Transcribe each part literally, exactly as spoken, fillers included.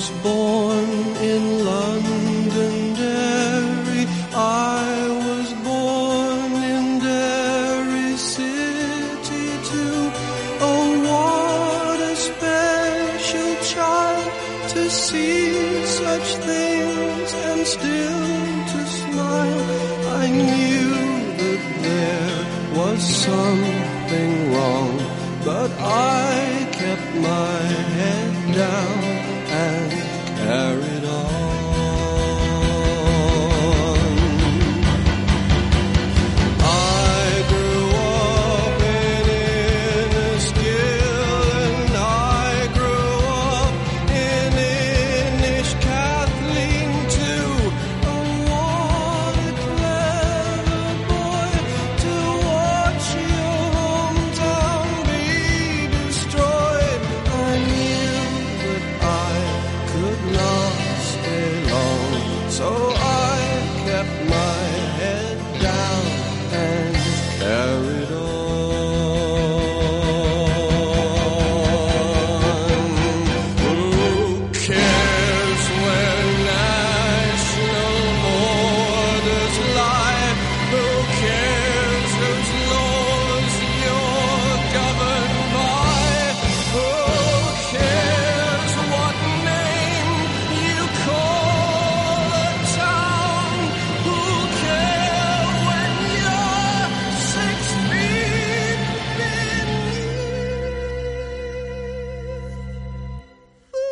was born in Londonderry. I was born in Derry City too. Oh, what a special child to see such things and still to smile. I knew that there was something wrong, but I kept my head down and carried on. I grew up in Inniskill and I grew up in Inniskathleen too. Oh, what a clever boy to watch your hometown be destroyed. I knew that I could not stay long, so I kept my head down and carried on. Who cares where national borders lie? Who cares whose laws you're governed by? Who cares what name you call a town? Who cares when you're six feet beneath the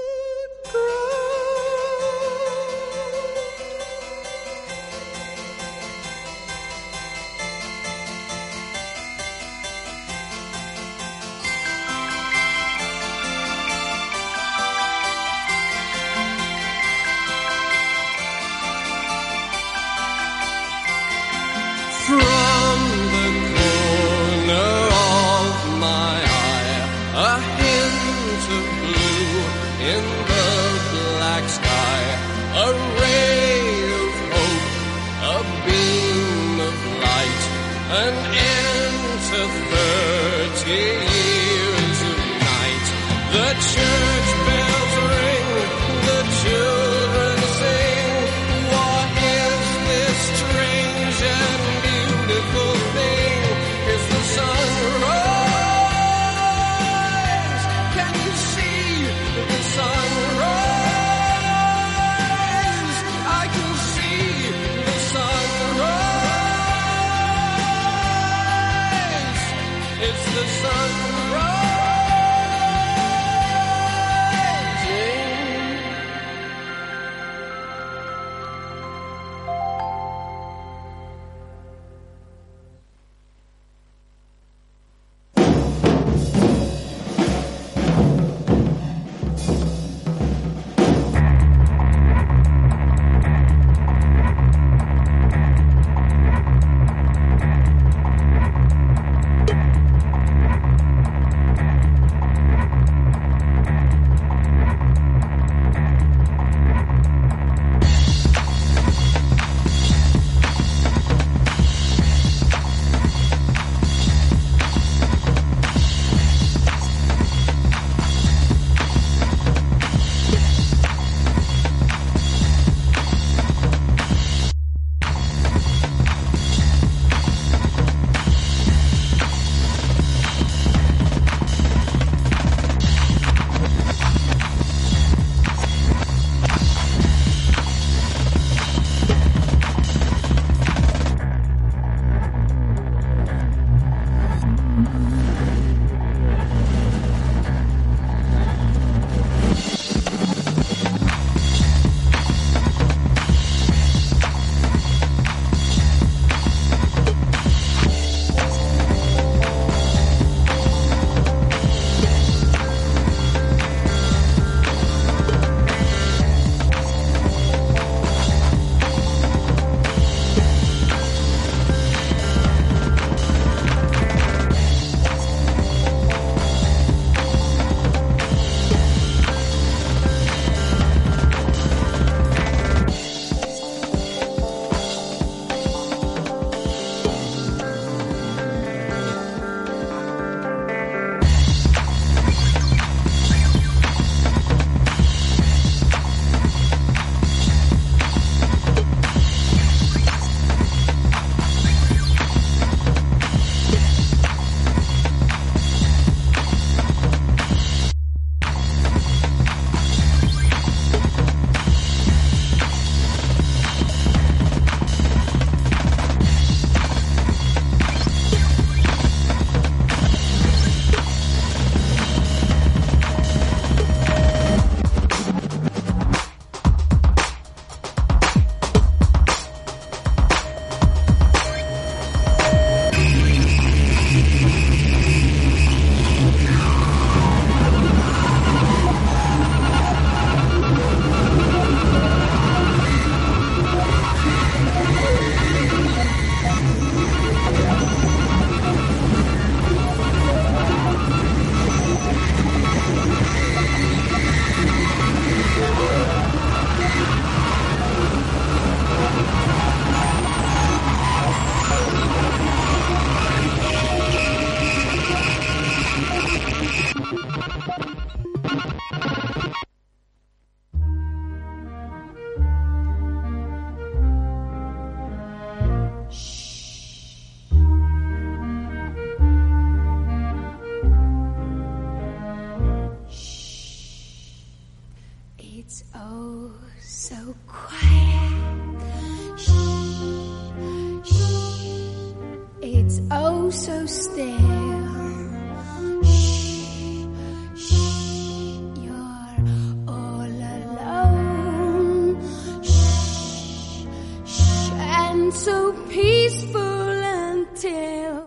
From the corner of my eye, a hint of blue in the black sky, a ray of hope, a beam of light, an end to thirty years of night. The church bells ring, the children sing. What is this strange and beautiful thing? Is the sun rise? Can you see the sun rise? I can see the sun rise. It's the sun rise. It's oh so quiet. Shh, shh. It's oh so still. Shh, shh. You're all alone. Shh, shh. And so peaceful until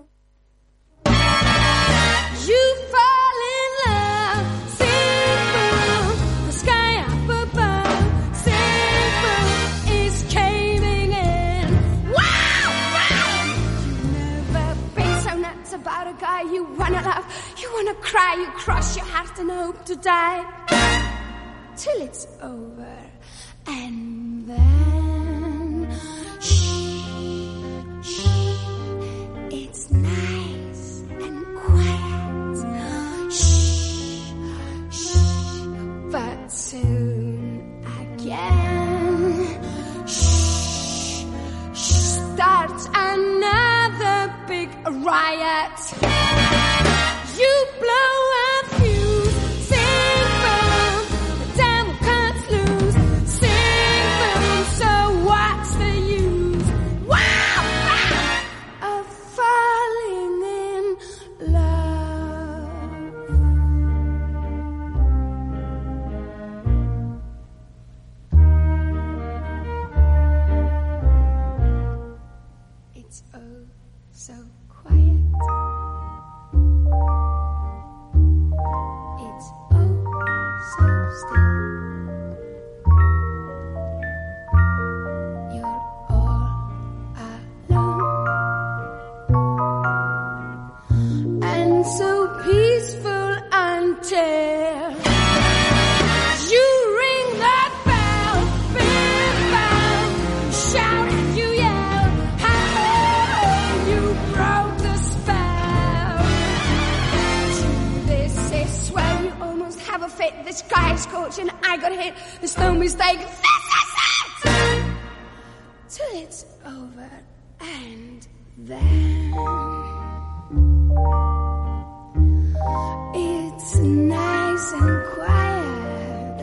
you fall in love. Simple, the sky up above. Simple is caving in. Wow, wow. You've never been so nuts about a guy you wanna love. You wanna cry, you cross your heart and hope to die till it's over. And then shh, shh. It's nice and quiet. Shh, shh. But soon again, shh, shh. Starts another big riot. You blow a fuse. Sing boom, the devil can't lose. Sing boom, so what's the use? Wow, wow, of falling in love. It's oh so quiet. It's oh so still. You're all alone. And so peaceful until you ring that bell. Big bell. Shout and you yell. How you broke the spell. To this is swell, you almost have a fit. This guy's coach and I got hit. There's no mistake. This is it! Till it's over. And then it's nice and quiet.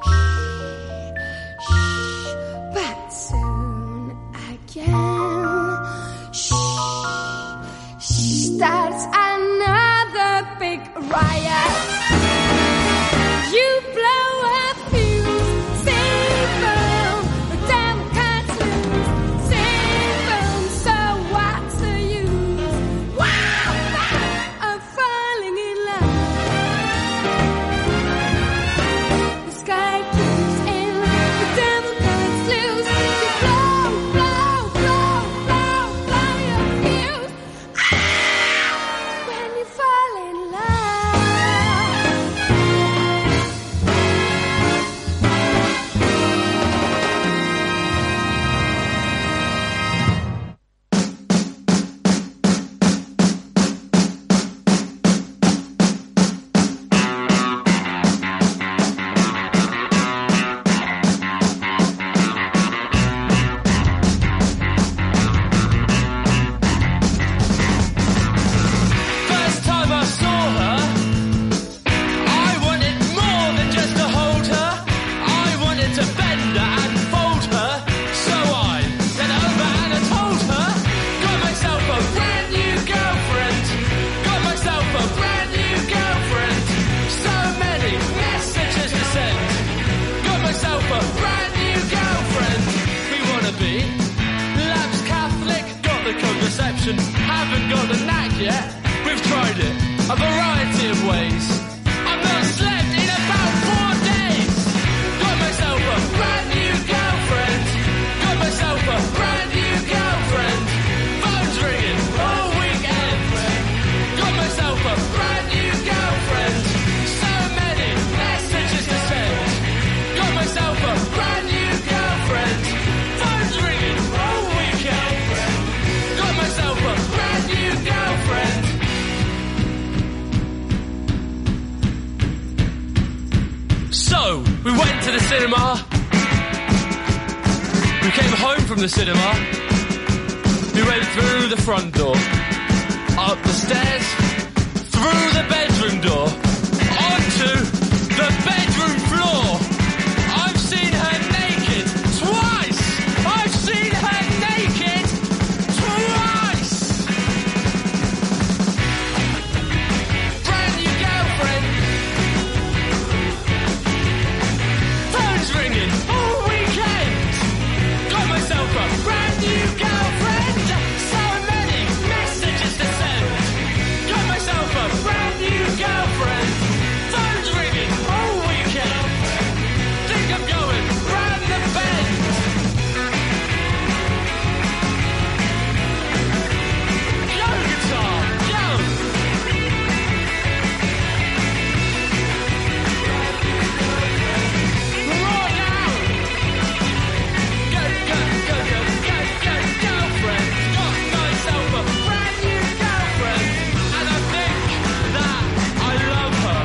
Shh, shh. But soon again, shh, shh. Starts another big riot. You blow a fuse. Sing boom, the devil can't lose. Sing boom, so what's the use? Wow, wow, of falling in love. The sky keeps in, the devil can't lose. You blow, blow, blow, blow, blow your fuse. Ah, when you fall in love. First time I saw her, I wanted more than just to hold her. I wanted to bend her and fold her. So I went over and I told her, got myself a brand new girlfriend. Got myself a brand new girlfriend. So many messages to send. Got myself a brand new girlfriend. We wanna be lapsed Catholic, got the contraception, haven't got the knack yet. We've tried it a variety of ways. I've not slept in about four days. Got myself a brand new girlfriend. Got myself a brand new girlfriend. Phone's ringing all weekend. Got myself a brand new girlfriend. So many messages to send. Got myself a brand new girlfriend. Phone's ringing all weekend. Got myself a brand new girlfriend. So, we went to the cinema. We came home from the cinema. We went through the front door, up the stairs, through the bedroom door, onto the bedroom floor. I'm phone's ringing all weekend. Got myself a brand new girlfriend. So many messages to send. Got myself a brand new girlfriend. Phone's ringing all weekend. Think I'm going round the bend. Go guitar, go. Roar now. Go, go, go, go, go, go, girlfriend. Got myself a brand new girlfriend. And I think that I love her.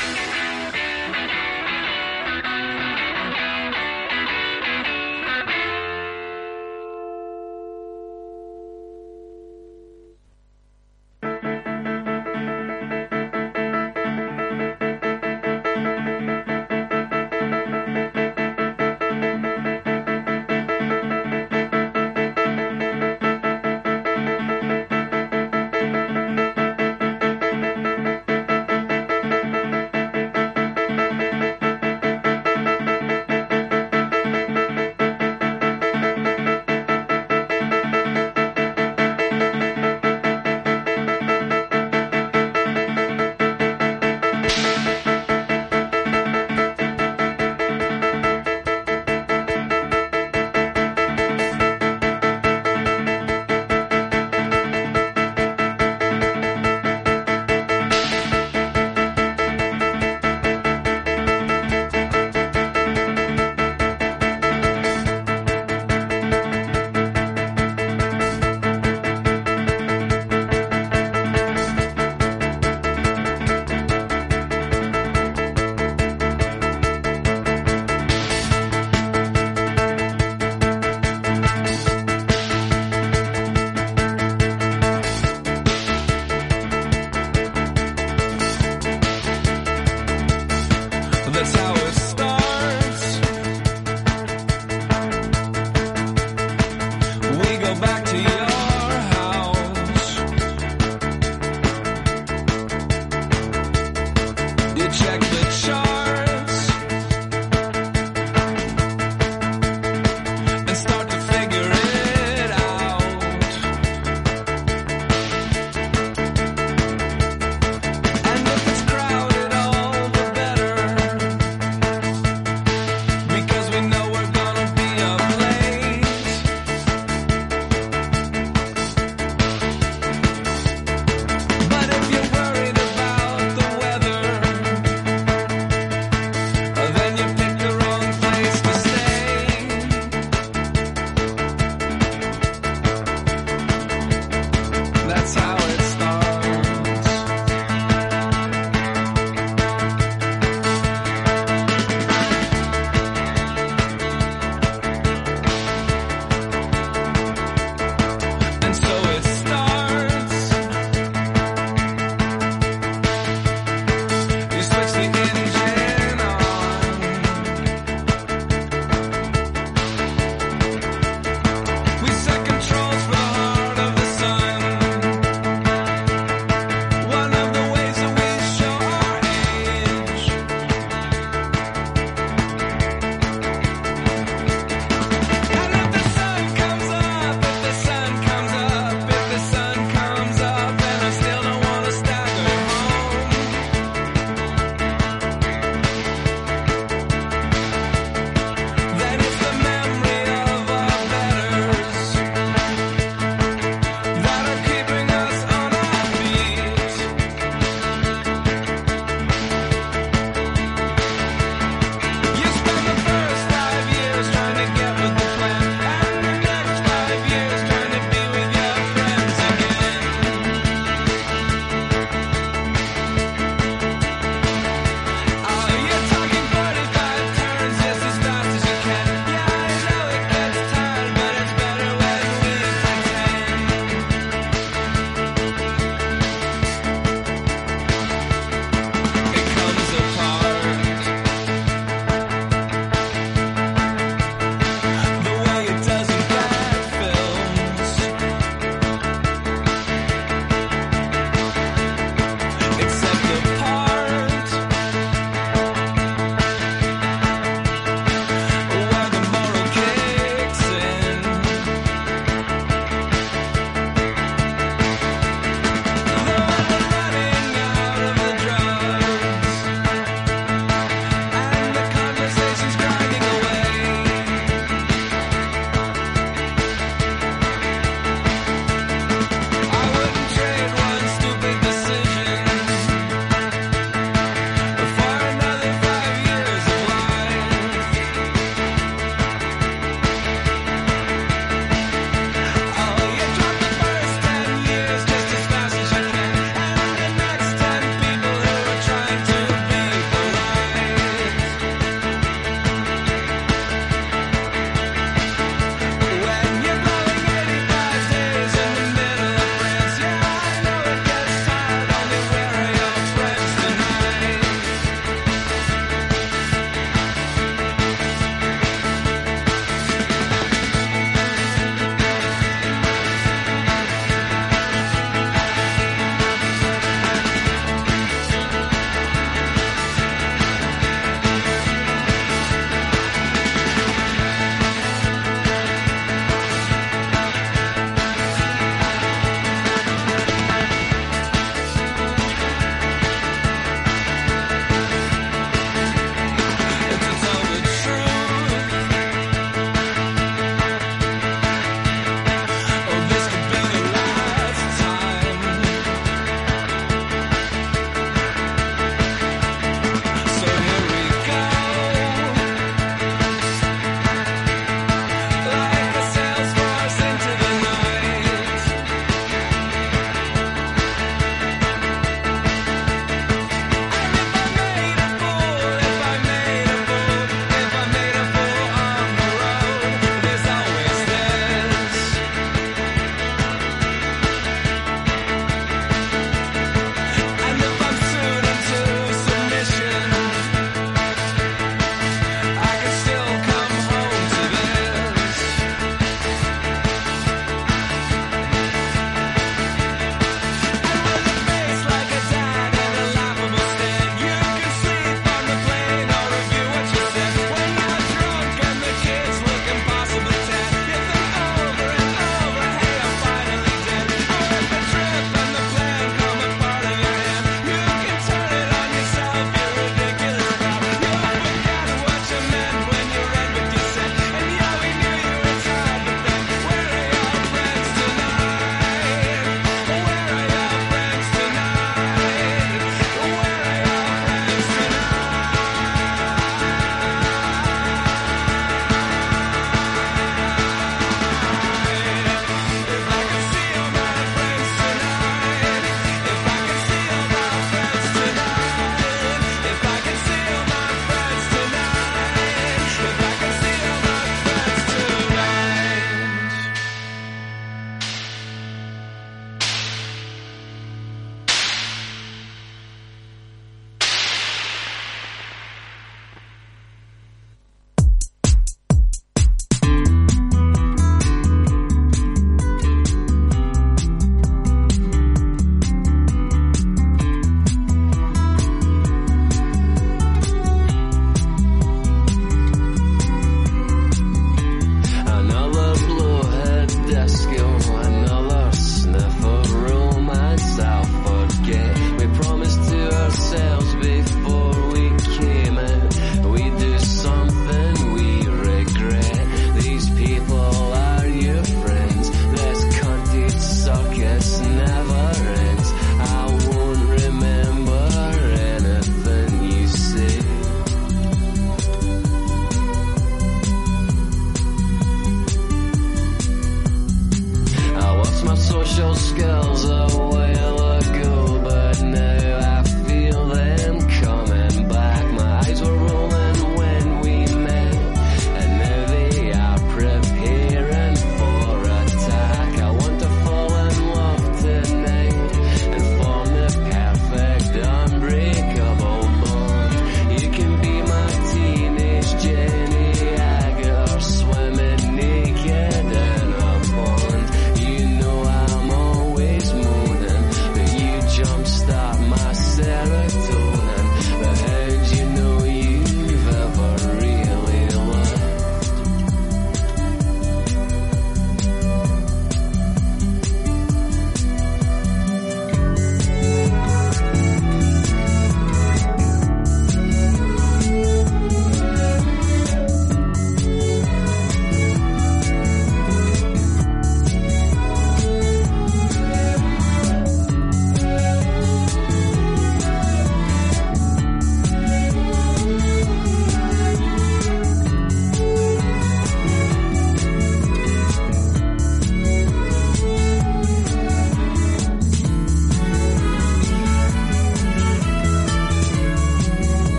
That's how it starts. We go back to your house. You check the charts and start to figure it out. And if it's crowded, all the better.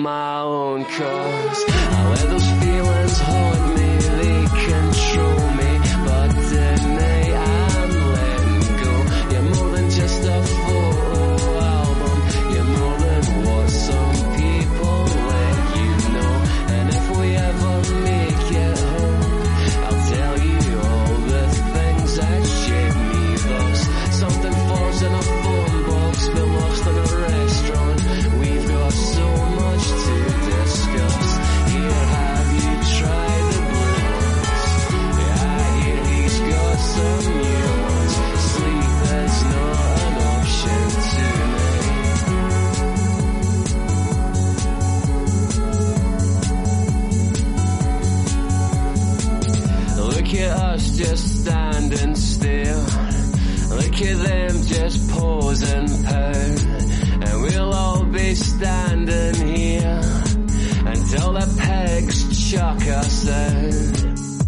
my own cause. I let those feelings haunt me, they control me, but tonight I'm letting go. You're more than just a photo album, you're more than what some people let you know. And if we ever make it home, I'll tell you all the things that shaped me thus. Something falls in a phone box, we're lost in a restaurant. We've got so much to discuss. Here, have you tried the blue ones? Yeah, I hear he's got some new ones. Sleep is not an option tonight. Look at us just standing still. Look at them just pose and pout. And we'll all be standing here until the pegs chuck us out.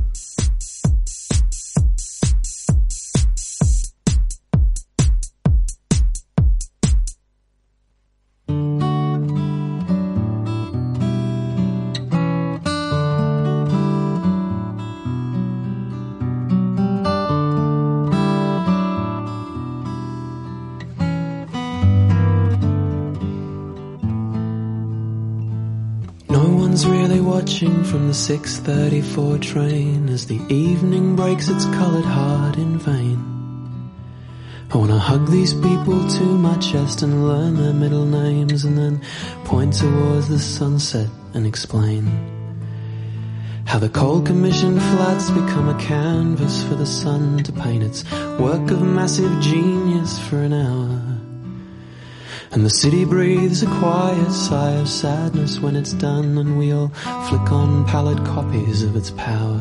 Watching from the six thirty-four train as the evening breaks its coloured heart in vain. I wanna hug these people to my chest and learn their middle names, and then point towards the sunset and explain how the cold commission flats become a canvas for the sun to paint its work of massive genius for an hour. And the city breathes a quiet sigh of sadness when it's done, and we all flick on pallid copies of its power.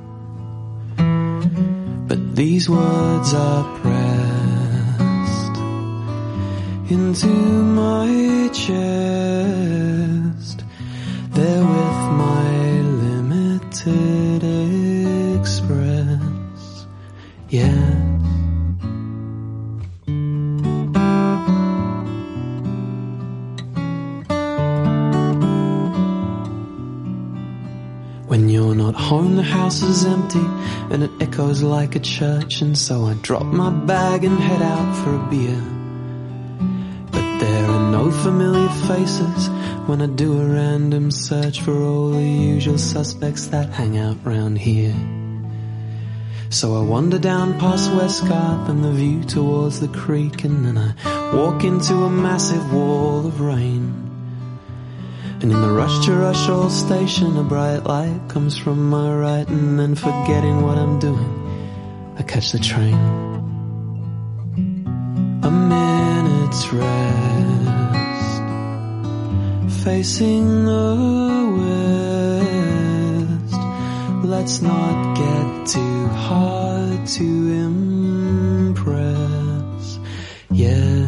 But these words are pressed into my chest. They're with my limited express. Yeah. When you're not home, the house is empty and it echoes like a church, and so I drop my bag and head out for a beer. But there are no familiar faces when I do a random search for all the usual suspects that hang out round here. So I wander down past Westgarth and the view towards the creek, and then I walk into a massive wall of rain. And in the rush to Rushall station, a bright light comes from my right, and then forgetting what I'm doing, I catch the train. A minute's rest, facing the west. Let's not get too hard to impress. Yes.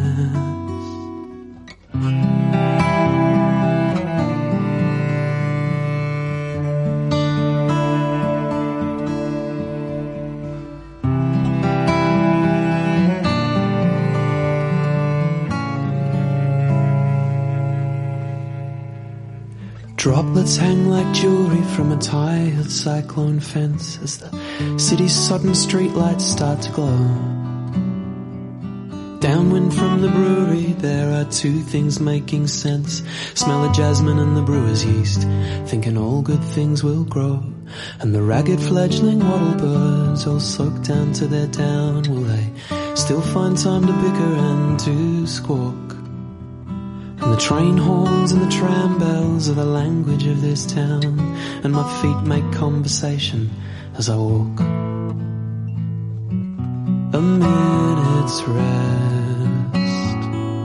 Droplets hang like jewelry from a tired cyclone fence as the city's sodden streetlights start to glow. Downwind from the brewery, there are two things making sense. Smell of jasmine and the brewer's yeast, thinking all good things will grow. And the ragged fledgling wattle birds all soaked down to their down. Will they still find time to bicker and to squawk? And the train horns and the tram bells are the language of this town, and my feet make conversation as I walk. A minute's rest,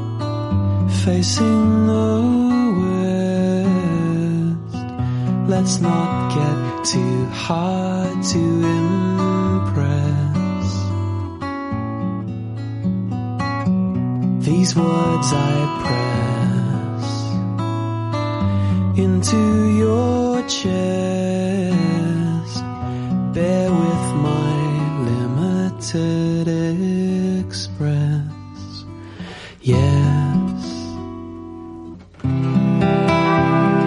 facing the west. Let's not get too hard to impress. These words I press into your chest. Bear with my limited express. Yes.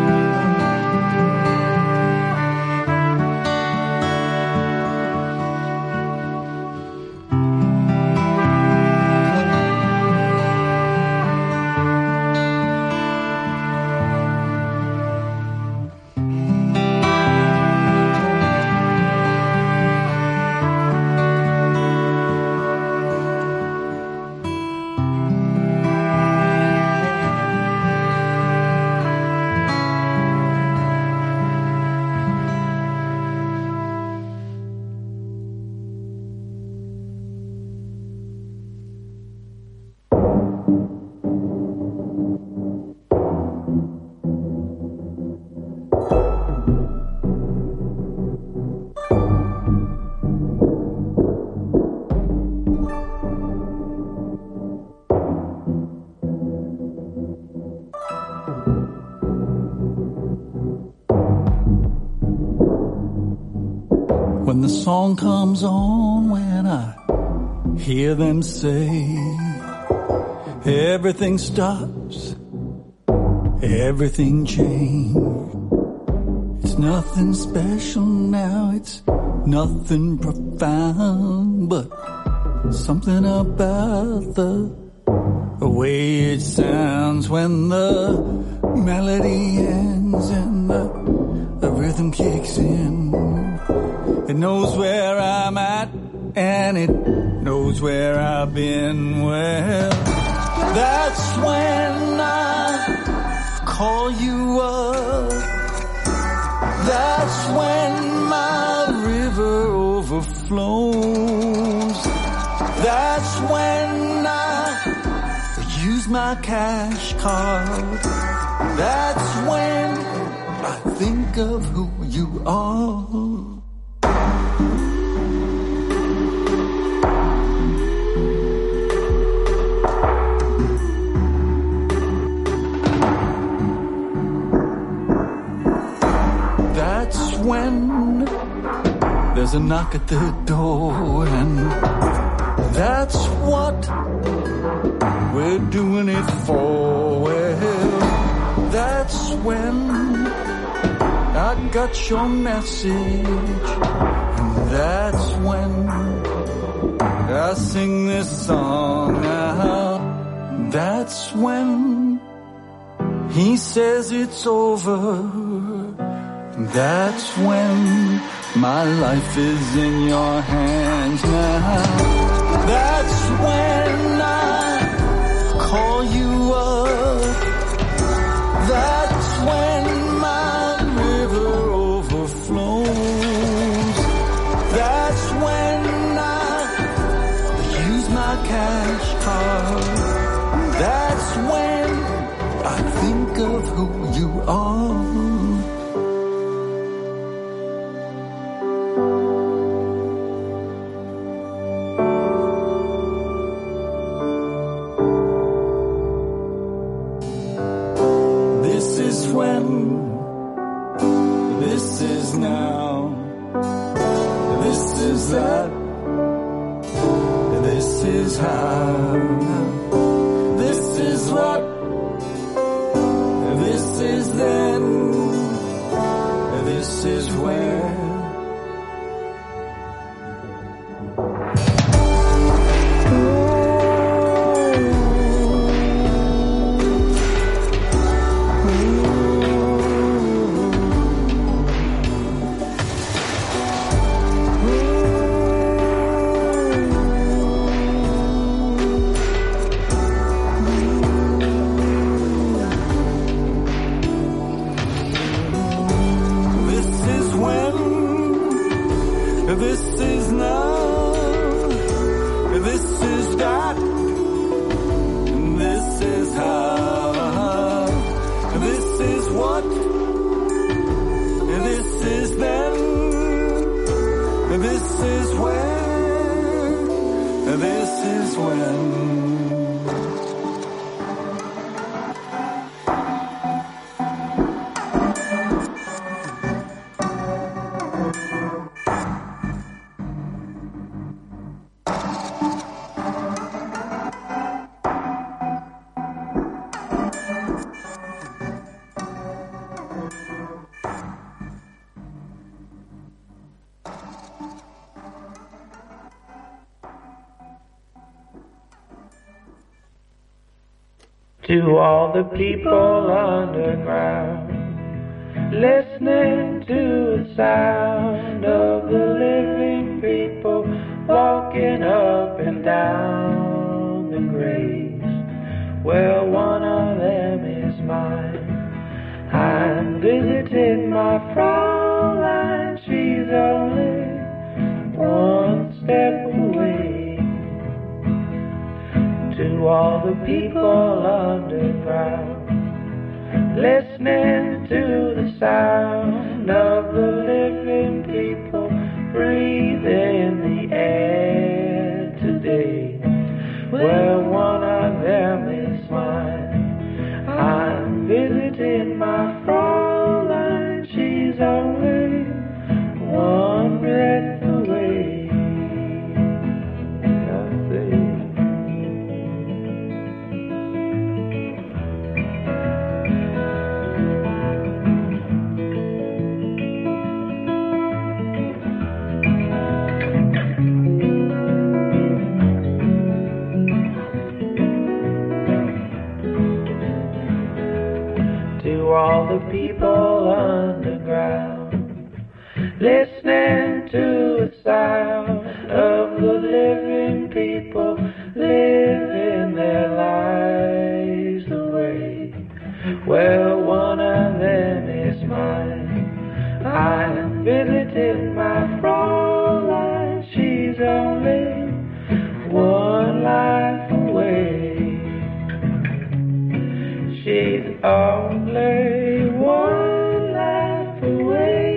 song comes on when I hear them say everything stops, everything changed. It's nothing special now, it's nothing profound, but something about the way it sounds when the melody ends and the, the rhythm kicks in. It knows where I'm at and it knows where I've been. Well, that's when I call you up. That's when my river overflows. That's when I use my cash card. That's when I think of who you are. That's when there's a knock at the door, and that's what we're doing it for. Well, that's when I got your message, and that's when I sing this song now. That's when he says it's over. That's when my life is in your hands now. That's when I call you up. That's when my river overflows. That's when I use my cash card. That's when I think of who you are. To all the people underground, listening to the sound of the living people walking up and down the graves. Well, one of them is mine. I'm visiting my Fraulein. She's only one step away. To all the people underground, listening to the sound of the living people breathing the air today. Well, one of them is mine. I'm visiting my Fraulein. She's only one breath away. listening to the sound of the living people living their lives away. Well, one of them is mine. I'm visiting my Fraulein. She's only one life away. She's only one life away.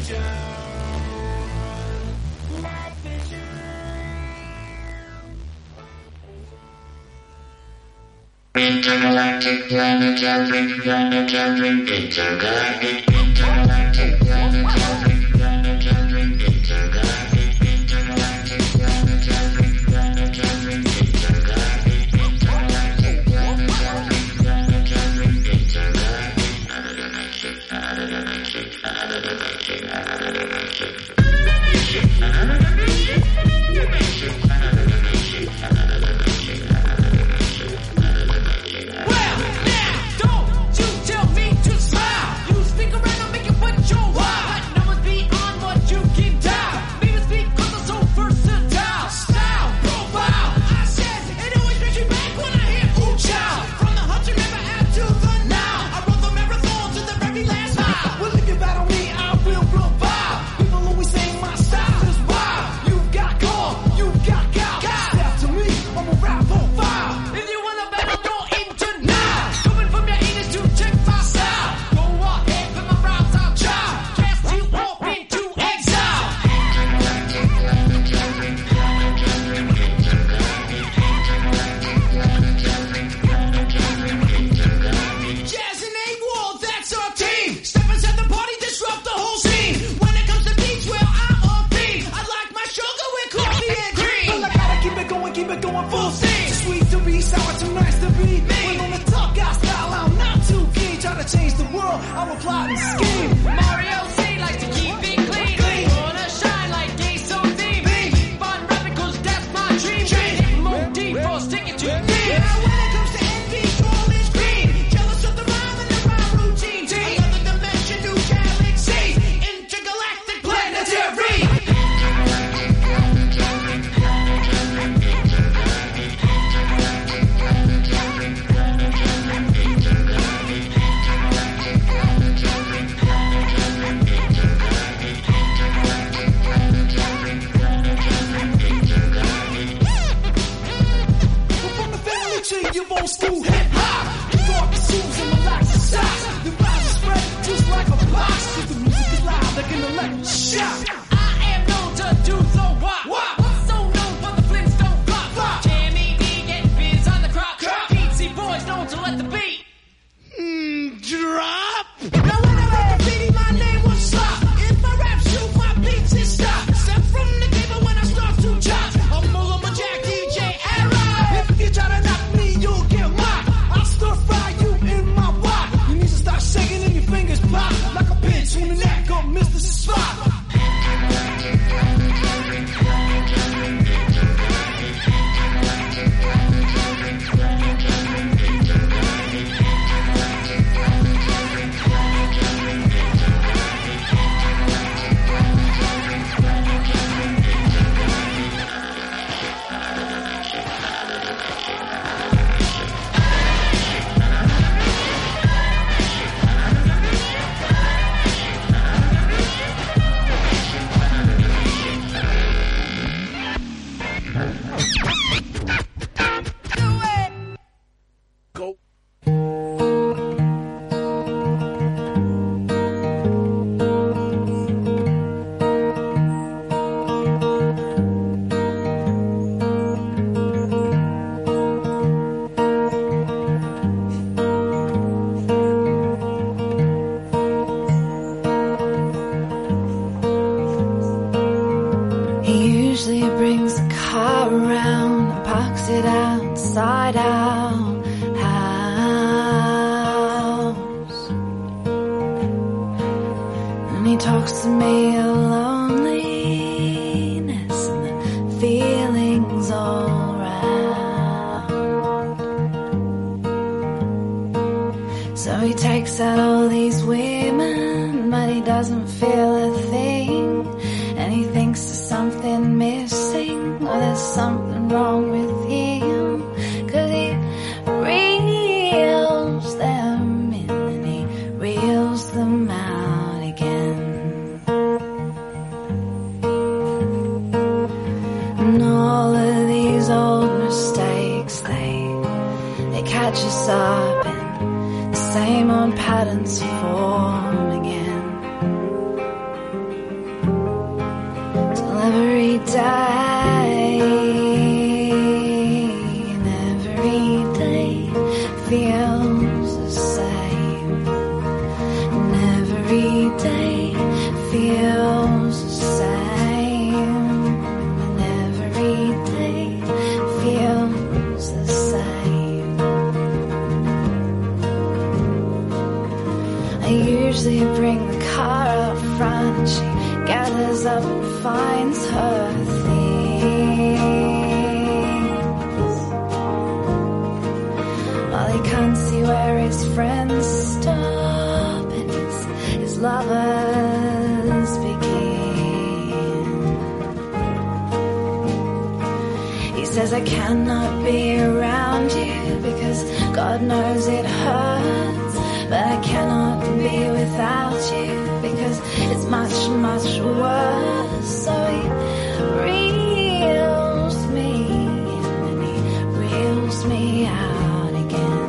Intergalactic planetary, planetary, intergalactic, intergalactic planetary, planetary, intergalactic, intergalactic planetary, planetary, intergalactic, intergalactic planetary, planetary, intergalactic, another dimension, another dimension, another dimension, another dimension, dimension, another dimension, dimension, another dimension, another dimension, another dimension. Well, now, don't you tell me to smile. You stick around and make it what you want. But no one's beyond what you can dial. Maybe it's because I'm so versatile. Style, profile. I said, it always brings you back when I hear ooh child. From the Hudson River out to the Nile. I run the marathon to the very last mile. Well, if you battle me, I will revive. People always say my style is wild. You got gone, you got gal. Step to me, I'm a rap profile. If you wanna battle, don't aim tonight. Coming from your anus to check my style. Go ahead, put my rhymes out, child. Cast you off into exile. Jazz and A-Wall, that's our team. Step inside the party, disrupt the whole scene. When it comes to beats, well, I'm a fiend. I like my sugar with coffee and cream. Well, I gotta keep it going, keep it going full steam. Too sweet to be sour, too nice to be. When on the top guy style, I'm not too keen. Try to change the world, I'm a plot and scheme. Mario C likes to keep it clean. Clean. Wanna shine like Ace on theme. Fun rapping cause that's my dream. Dream. More deep, first take it to me. Now when it comes to envy, all is green. Jealous of the rhyme and the rhyme routine. Another dimension, new galaxy. Intergalactic planetary. From the family tree, you old school hip hop. You got the shoes and relax the socks. The vibes spread just like a box. Cause the music is loud like an electric shock. I am known to do the wop. Wop. So known for the Flintstone flop. Flop. Jamie D getting biz on the crop. Crop. Beatsy boys known to let the beat mm, drop. Now when I make a beat, my name was Slop. If my rap shoot, my beats is stop. Step from the table when I start to chop. I'm all on my Jack D J era. If you try to knock me, you'll get mocked. I'll stir fry you in my wok. You need to start shaking and your fingers pop. Like a pinch on the neck of Mister Slop. Go. He usually brings the car around and parks it outside our house. And he talks to me of loneliness and the feelings all round. So he takes out all these women, but he doesn't feel a thing. And he thinks there's something missing, or there's something wrong with him. Cause he reels them in and he reels them out again. And all of these old mistakes, they, they catch us up and the same old patterns form again. I usually bring the car out front. She gathers up and finds her things. While he can't see where his friends stop and his, his lovers begin. He says, I cannot be around you because God knows it hurts, but I cannot be without you because it's much, much worse. So he reels me in and he reels me out again.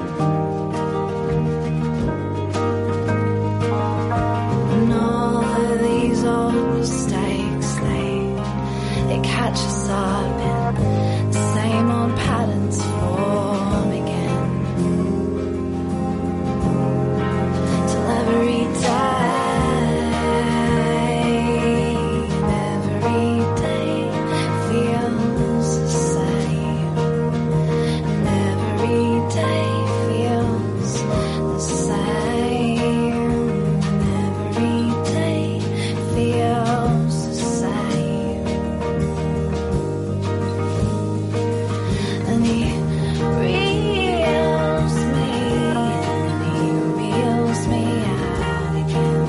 And all of these old mistakes, they, they catch us up in the same old patterns form again. Till every day, every day feels the same. And every day feels the same. And every day feels the same. And he reels me and he reels me out again.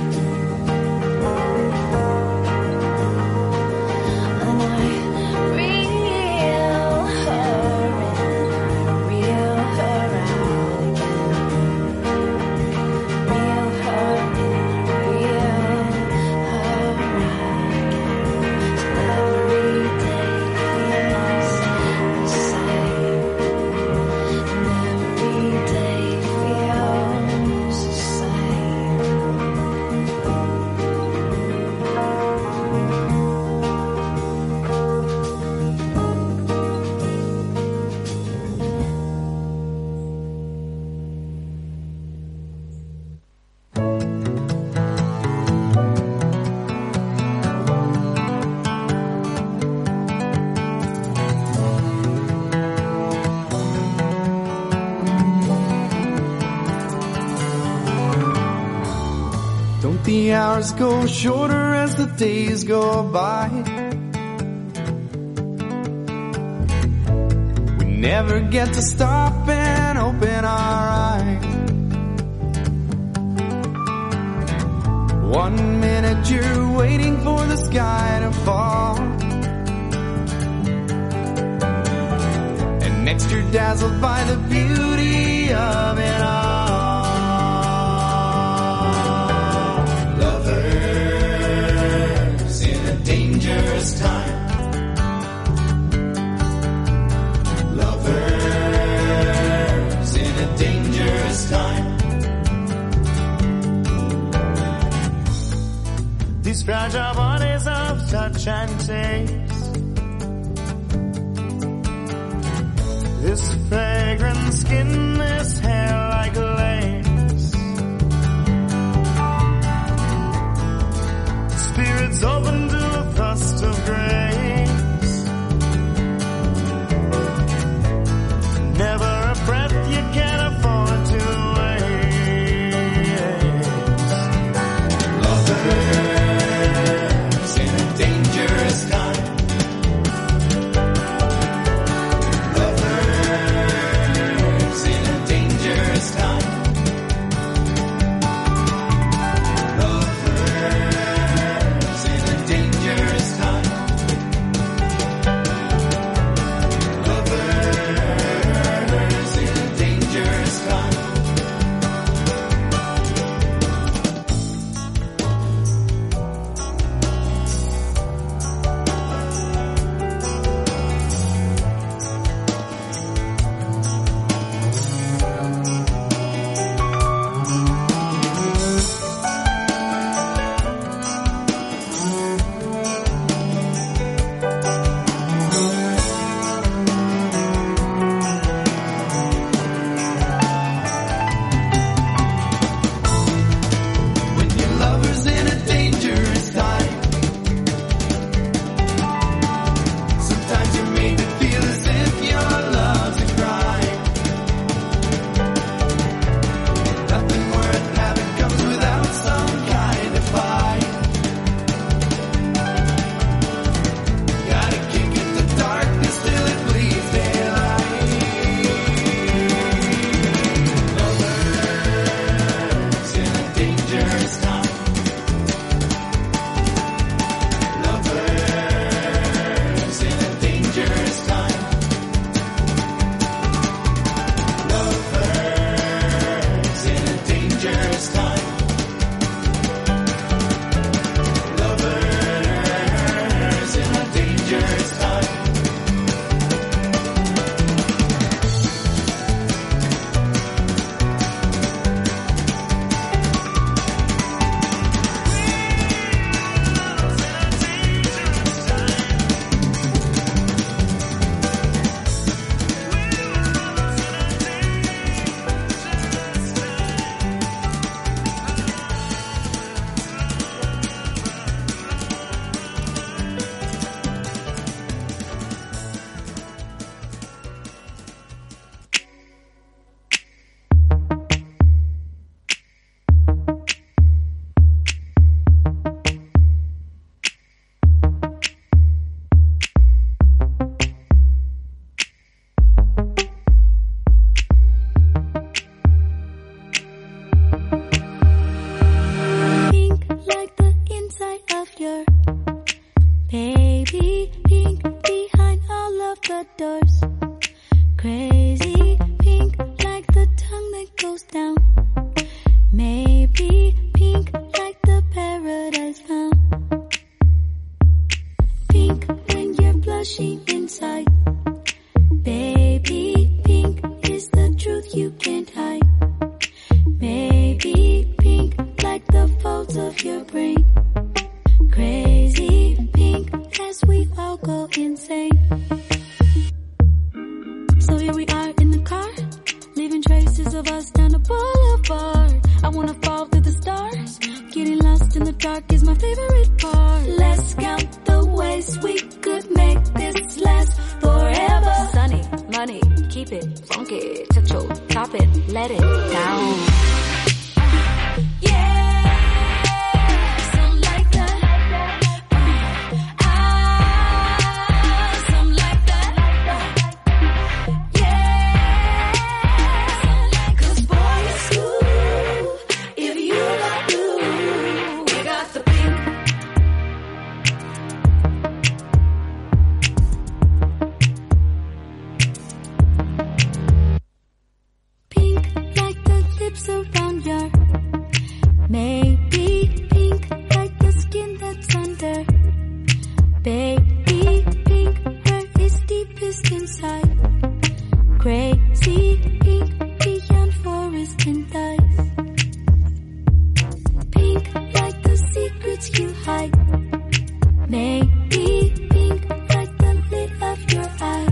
And I reel her in, I reel her out again. Reel her in, reel her out again. Till every day feels the same. And every day feels the same. Don't the hours go shorter as the days go by? We never get to stop and open our eyes. One minute you're waiting for the sky to fall, and next you're dazzled by the beauty of it all. Lovers in a dangerous time. Lovers in a dangerous time. These fragile bodies of touch and taste, this fragrant skin, this hair like lace, spirits open to a thrust of grace. Never a breath you can afford to waste. Lovers in a dangerous time. Lovers in a dangerous time. your baby pink behind all of the doors. Crazy pink like the tongue that goes down. Maybe pink like the paradise found. Pink when you're blushing inside. Baby pink is the truth you can't hide. Maybe pink like the folds of your brain. Crazy pink as we all go insane. So here we are in the car, leaving traces of us down the boulevard. I wanna fall through the stars, getting lost in the dark is my favorite part. Let's count the ways we could make this last forever. Sunny, money, keep it funky, touch your top it, let it down. Around your maybe pink like the skin that's under. Baby pink where it's deepest inside. Crazy pink beyond forest and thighs. Pink like the secrets you hide. Maybe pink like the lid of your eye.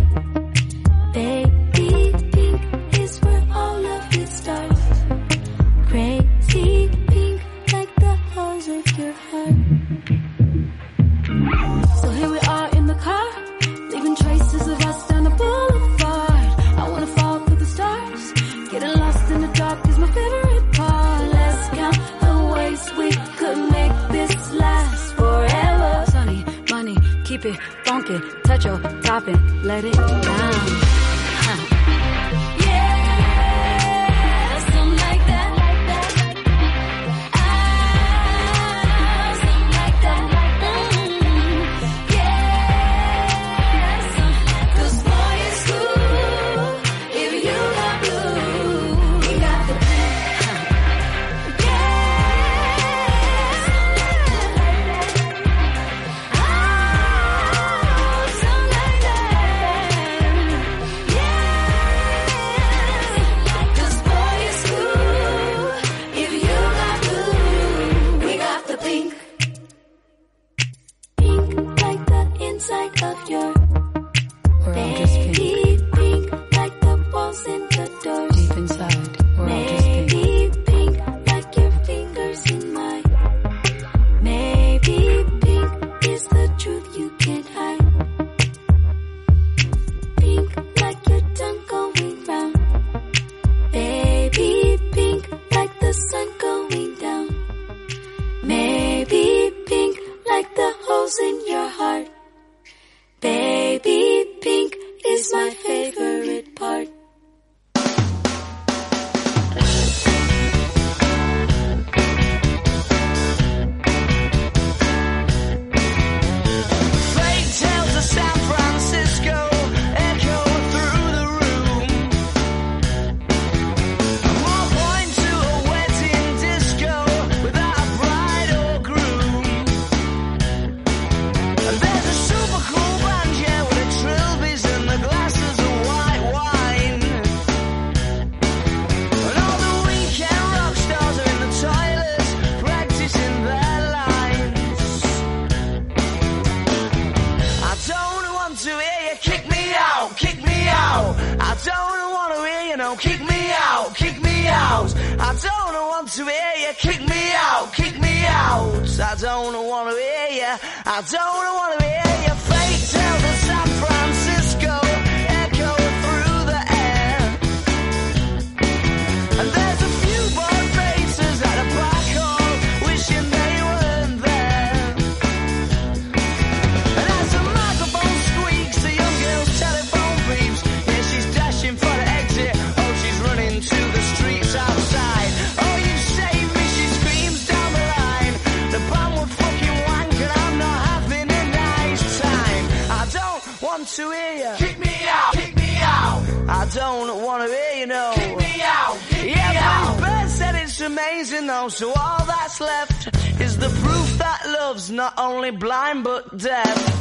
Baby pink is where all of it starts. Crazy pink like the holes of your heart. So here we are in the car, leaving traces of us down the boulevard. I wanna fall through the stars, getting lost in the dark is my favorite part. Let's count the ways we could make this last forever. Sunny, money, keep it funky, touch your top and let it down. Huh. Of your baby pink like the walls in the doors. Deep inside, maybe pink like your fingers in mine. Maybe pink is the truth you can't hide. Pink like your tongue going round. Baby pink like the sun going down. Maybe pink like the holes in your heart. Baby pink is my favorite part. Fake tales of San Francisco echo through the room. More point to a wedding disco without a bride or groom. And there's a super cool band, yeah, with the trilbies and the glasses of white wine. And all the weekend rock stars are in the toilets practicing their lines. I don't want to hear you kick me out, kick me out. I don't want to hear you, no, kick me out, kick me out. I don't want to hear you kick me out, kick me out. I don't want to hear you, I don't want to hear you. Fake tales of San Francisco echo through the air. And there's a few bored faces at a black hole wishing they weren't there. And as the microphone squeaks, the young girl's telephone beeps. Yeah, she's dashing for the exit. Oh, she's running to the streets outside. Oh, you saved me, she screams down the line. The band would fucking wank and I to hear you. Kick me out, kick me out. I don't wanna hear you, no. Kick me out, kick Yeah, me out. but Bird said it's amazing though, so all that's left is the proof that love's not only blind but deaf.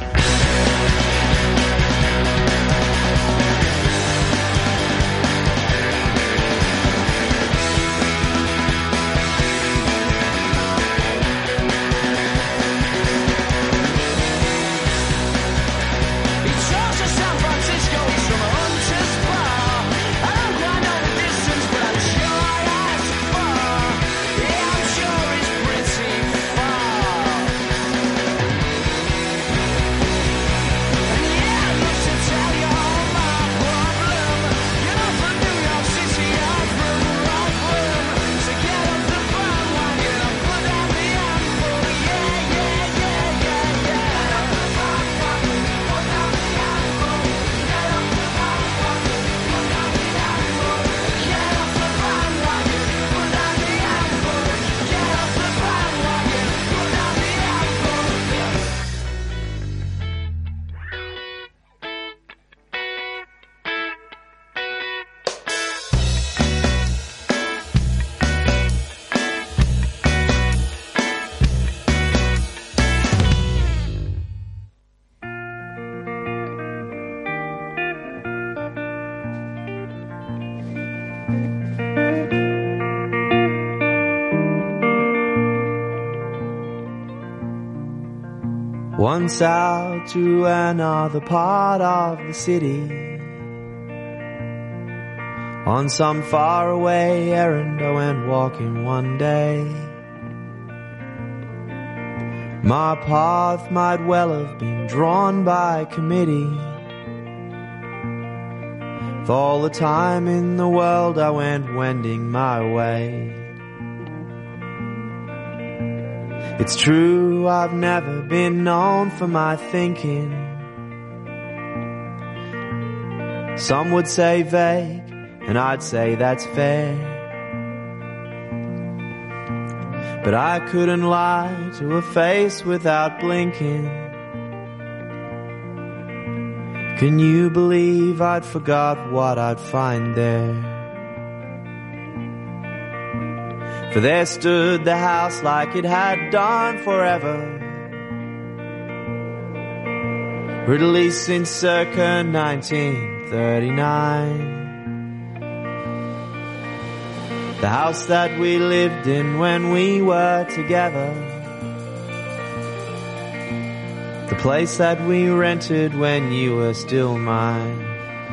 Once out to another part of the city, on some faraway errand I went walking one day. My path might well have been drawn by committee. With all the time in the world I went wending my way. It's true, I've never been known for my thinking. Some would say vague, and I'd say that's fair. But I couldn't lie to a face without blinking. Can you believe I'd forgot what I'd find there? For there stood the house like it had done forever, or at least since circa nineteen thirty-nine. The house that we lived in when we were together, the place that we rented when you were still mine.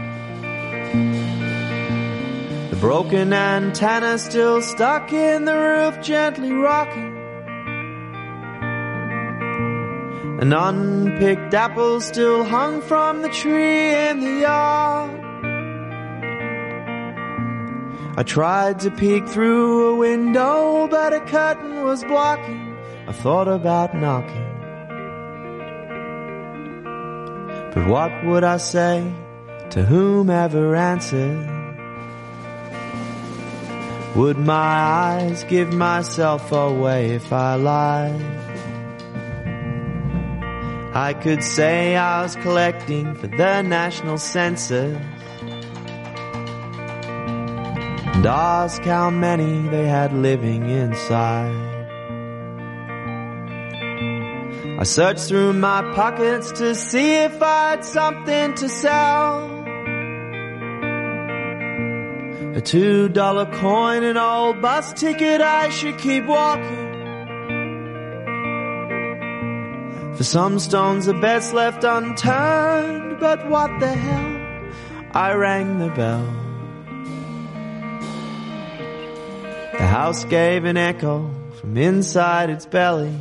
The broken antenna still stuck in the roof, gently rocking. An unpicked apple still hung from the tree in the yard. I tried to peek through a window, but a curtain was blocking. I thought about knocking, but what would I say to whomever answered? Would my eyes give myself away if I lied? I could say I was collecting for the national census and ask how many they had living inside. I searched through my pockets to see if I had something to sell. A two dollar coin, an old bus ticket, I should keep walking. For some stones are best left unturned, but what the hell, I rang the bell. The house gave an echo from inside its belly,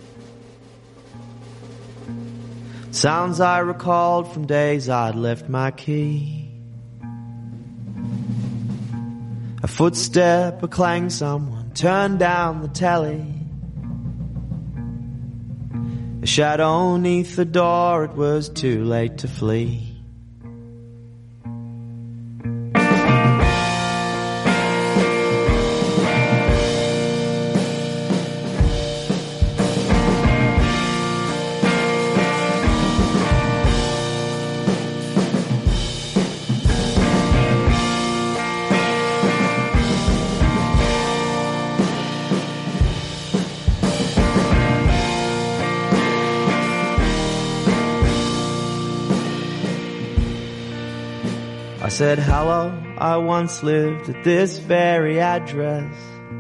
sounds I recalled from days I'd left my key. A footstep, a clang, someone turned down the telly. A shadow neath the door, it was too late to flee. I said, hello, I once lived at this very address.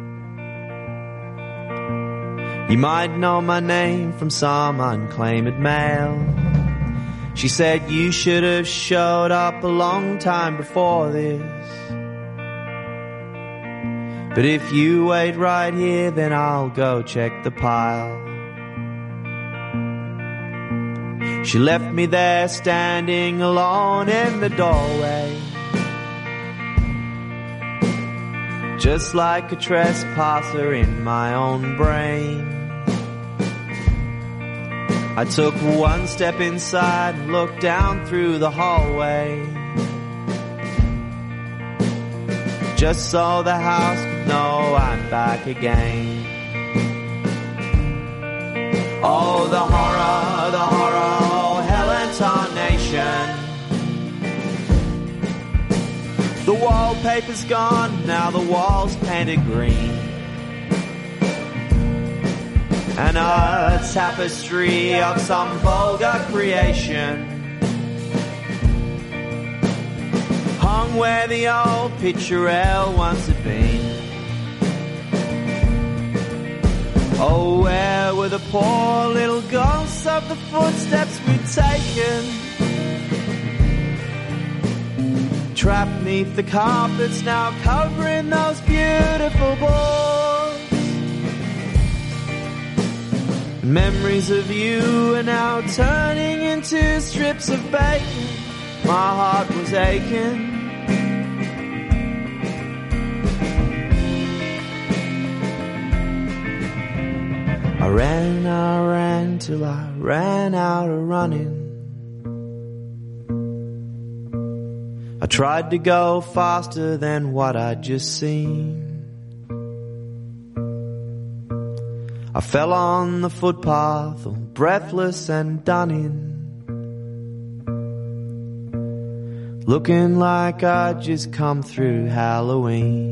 You might know my name from some unclaimed mail. She said, you should have showed up a long time before this. But if you wait right here, then I'll go check the pile. She left me there standing alone in the doorway, just like a trespasser in my own brain. I took one step inside and looked down through the hallway, just so the house could know I'm back again. Oh, the horror, the horror, oh, hell incarnation. The wallpaper's gone, now the wall's painted green, and a tapestry of some vulgar creation hung where the old picture L once had been. Oh, where were the poor little ghosts of the footsteps we'd taken, trapped neath the carpets now covering those beautiful boards? Memories of you are now turning into strips of bacon. My heart was aching. I ran, I ran till I ran out of running. I tried to go faster than what I'd just seen. I fell on the footpath, all breathless and done in, looking like I'd just come through Halloween.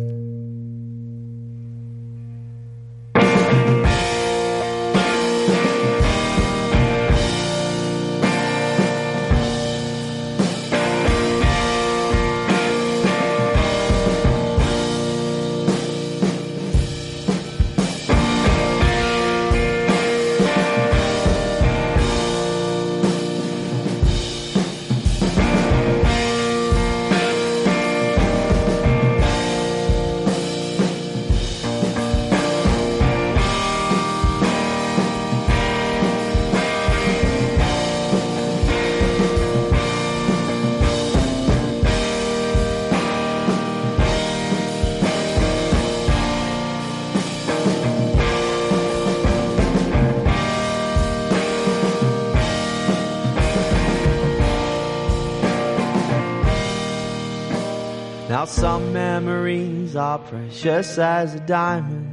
Now some memories are precious as a diamond,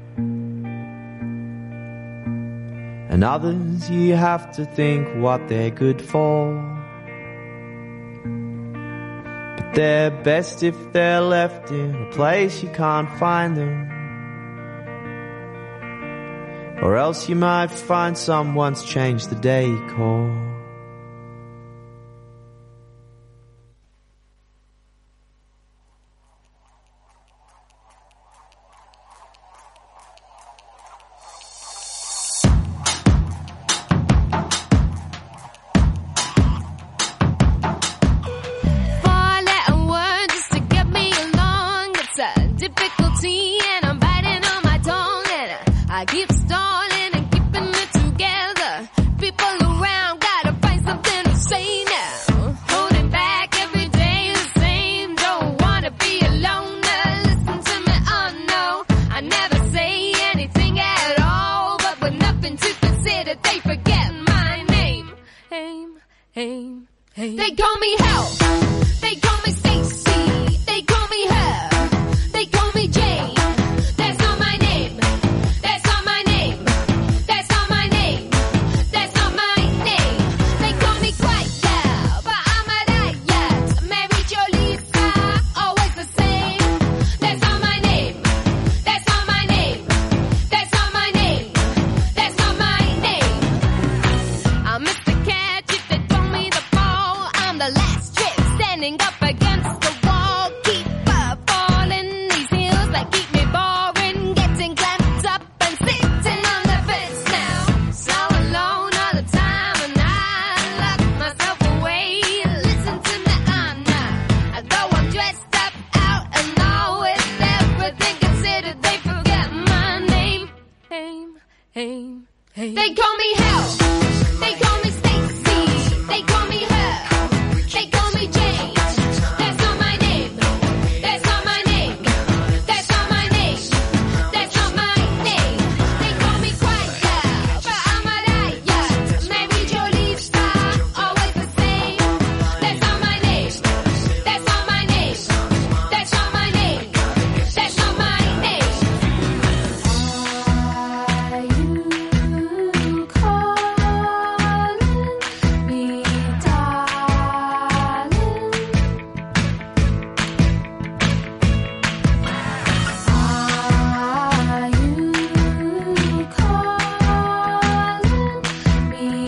and others you have to think what they're good for. But they're best if they're left in a place you can't find them, or else you might find someone's changed the decor. They call me Hell. They call me Stacy. They call me Her. They call me Jane. That's not my name. That's not my name. That's not my name. That's not my name. They call me Quiet Girl, but I'm a riot. Mary Jo Lisa, always the same. That's not my name. That's not my name. That's not my name. That's not my name. I'm Mister Cat. If they throw me the ball, I'm the last trick. hey, hey. They call me Hell. They call me Stacy. They call me her. They call me Jane. That's not my name. That's not my name. That's not my name. That's not my name. They call me Quiet Girl, but I'm a riot. Mary Jolie star, always the same. That's not my name. That's not my name. That's not my name. That's not my name. Are you calling me darling? Are you calling me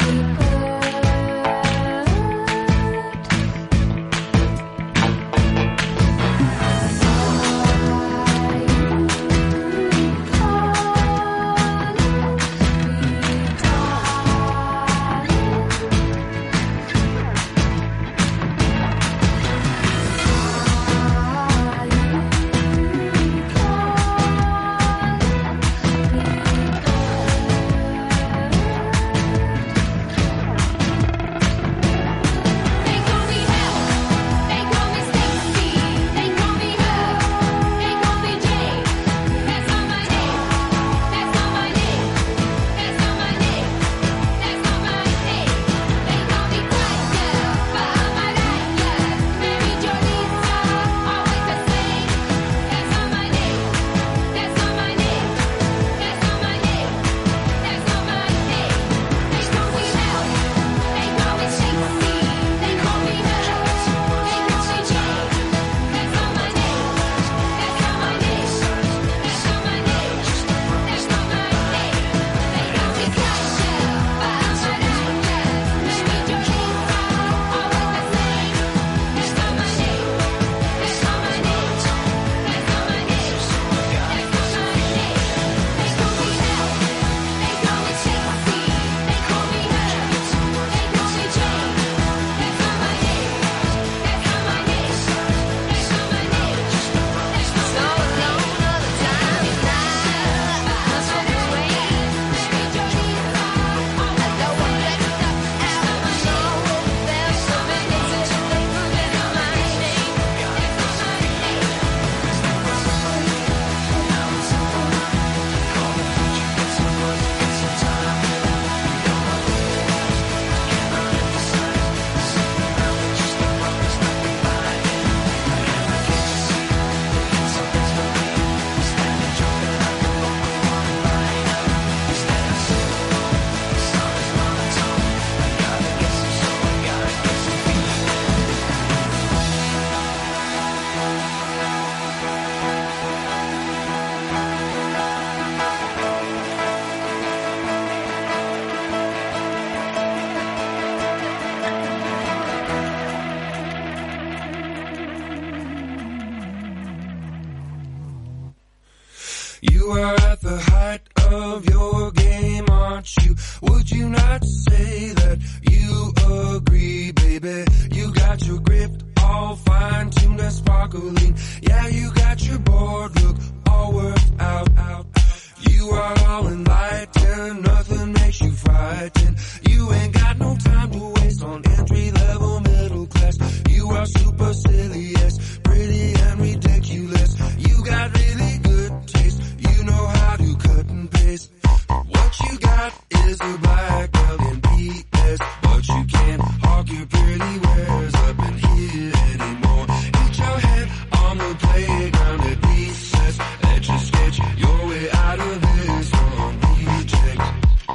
They call me Hell. They call me Stacy. They call me her. They call me Jane. That's not my name. That's not my name. That's not my name. That's not my name. They call me Quiet Girl, but I'm a riot. Mary Jolie star, always the same. That's not my name. That's not my name. That's not my name. That's not my name. They call me Hell. They call me Stacy. They call me her. They call me Jane. That's not my name. That's not my name. That's not my name. That's not my name. They call me Quiet Girl, but I'm a riot. Mary Jolie star, always the same. That's not my name. That's not my name. That's not my name. That's not my name. They call me Hell. They call me Stacy. They call me her. They call me Jane. That's not my name. That's not my name. That's not my name. That's not my name. So long all the time now. Must walk away. Mary Jolie star, always the one dressed up out of my know. There's so many things that they forget on my name. That's not my name. You are at the height of your game, aren't you? Would you not say that you agree, baby? You got your grip all fine-tuned and sparkling. Yeah, you got your board look all worked out, out. You are all enlightened, nothing makes you frightened. You ain't got no time to waste on entry-level middle class. You are supercilious, pretty and ridiculous. You got really good taste, you know how to cut and paste. What you got is a black belt in P S, but you can't hawk your pretty wares up in here anymore. Hit your head on the playground at recess. Let's just sketch your way out of this one reject.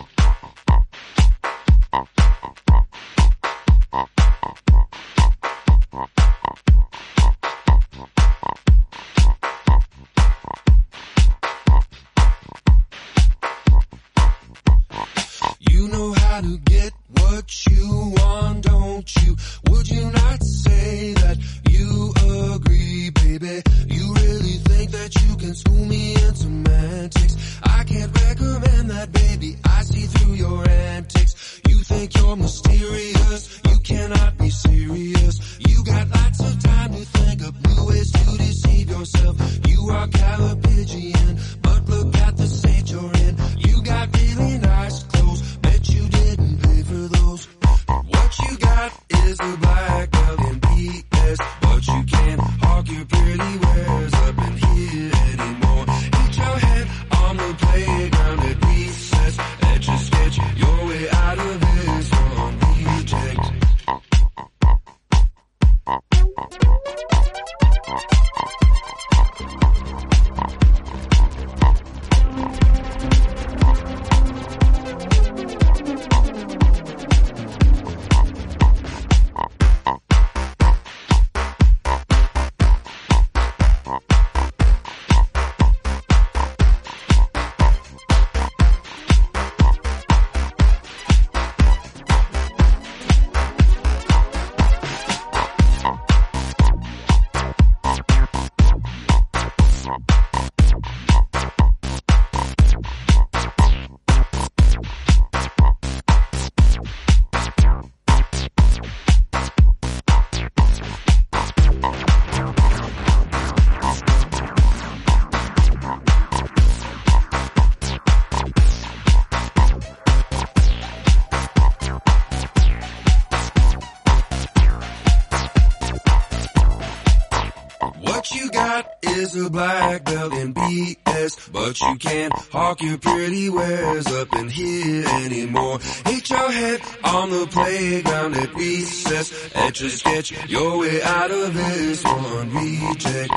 You know how to get what you want, don't you? Would you not say that you agree, baby? You really think that you can school me in semantics? I can't recommend that, baby. I see through your antics. You think you're mysterious, you cannot be serious. You got lots of time to think up new ways to deceive yourself. You are Calipigian, but look at the state you're in. You got really is a black belt in B S, but you can't hawk your pretty wares up in here anymore. Hit your head on the playground at recess, etch a sketch your way out of this one. Reject.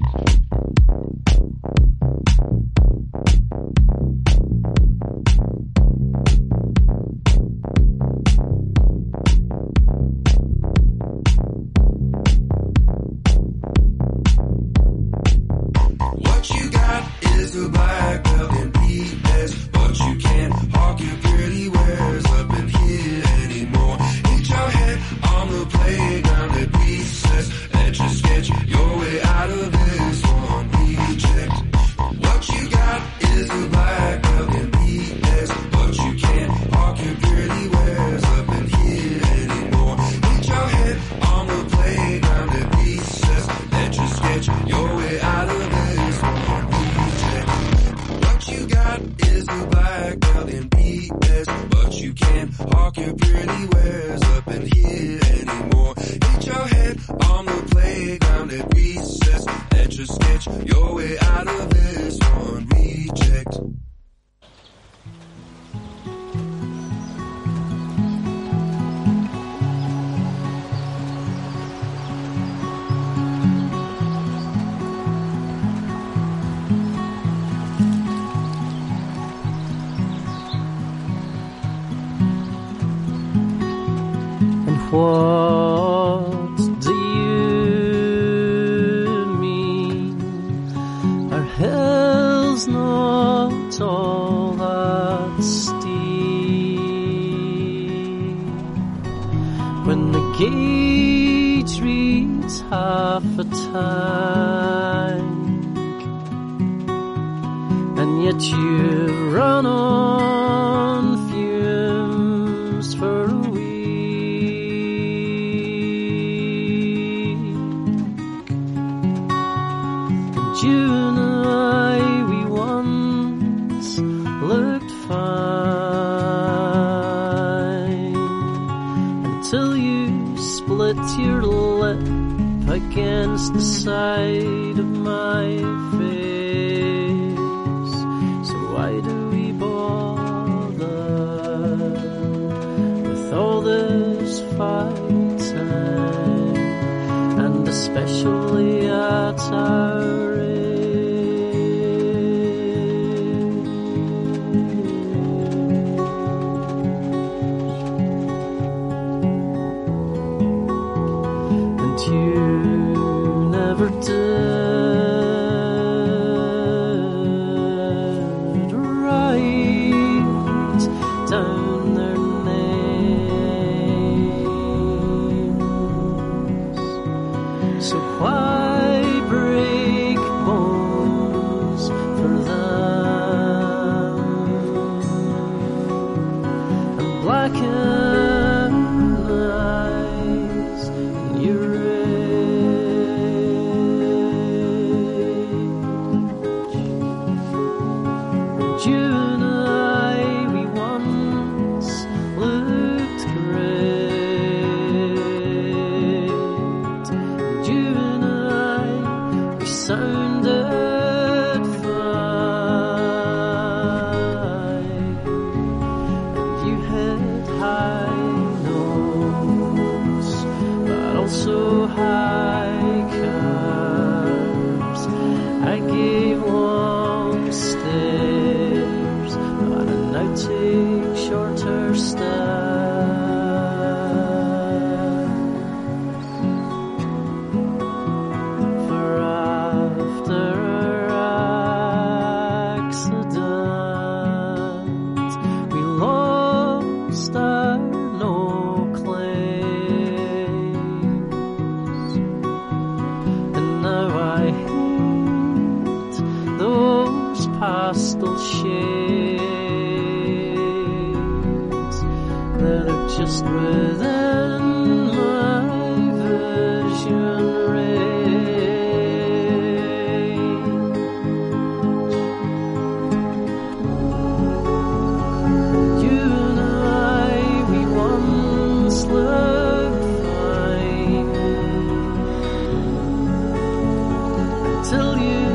What you got is a black belt in B S, but you can't hawk your pretty wares up in here anymore. Hit your head on the playground at recess, etch a sketch your way out of this one. Reject. What you got is a black belt in B S, but you can't hawk your pretty wares up in here anymore. Hit your head on the playground at recess, etch a sketch your way out of this one. Reject. What you got is a black belt in B S, but you can't hawk your pretty wares up in here anymore. Hit your head on the playground at recess, etch a sketch your way out of this one. Reject. What do you mean? Our hell's not all that steep. When the gauge reads half a tank, and yet you run on fumes for a week. You and I, we once looked fine until you split your lip against the side of my face. So why do we bother with all this fighting, and especially at our did write down their names, so why break bones for them and blacken eyes in your you and I, we once looked great. You and I, we sounded fine. You had high notes, but also high curves. I gave long stares, but I now take shorter steps. For after our accident, we lost our no claims, and now I hate those pastel shades that are just within my vision range. You and I, we once looked fine until you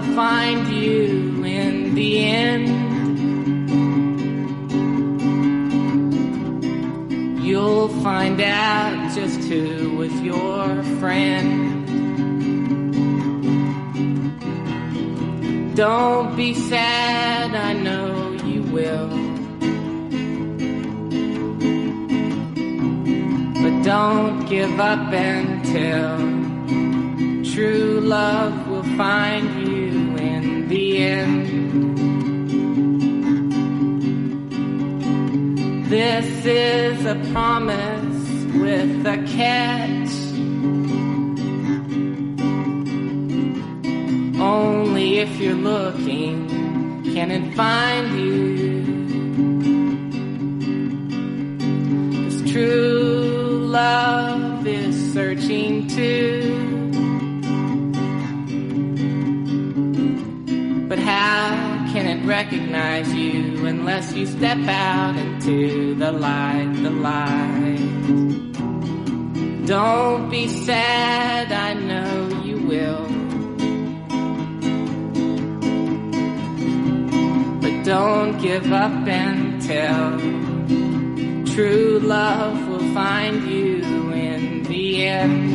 will find you in the end. You'll find out just who was your friend. Don't be sad, I know you will. But don't give up until true love will find you in the end. This is a promise with a catch. Only if you're looking can it find you. 'Cause true love is searching too. But how can it recognize you unless you step out into the light, the light? Don't be sad, I know you will. But don't give up until true love will find you in the end.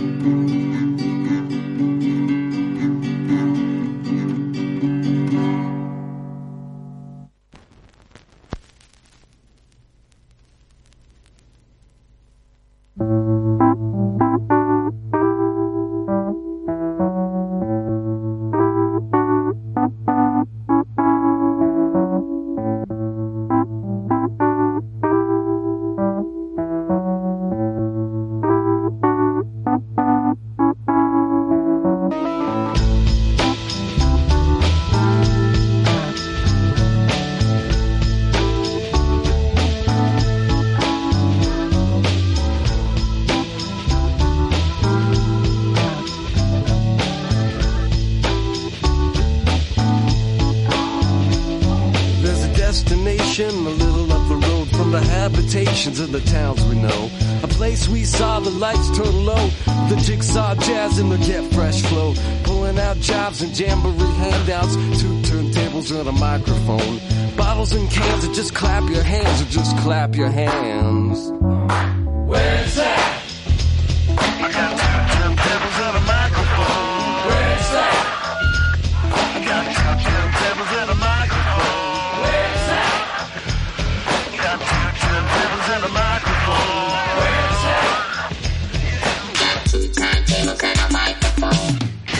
Of the towns we know, a place we saw the lights turn low, the jigsaw jazz and the get fresh flow, pulling out jobs and jamboree handouts, two turntables and a microphone, bottles and cans, and just clap your hands, or just clap your hands. Where's that? I got two turntables and a microphone. Where's that? I got two turntables and a microphone. Where's that? I got two turntables and a microphone. Where's that? Two turntables and a microphone.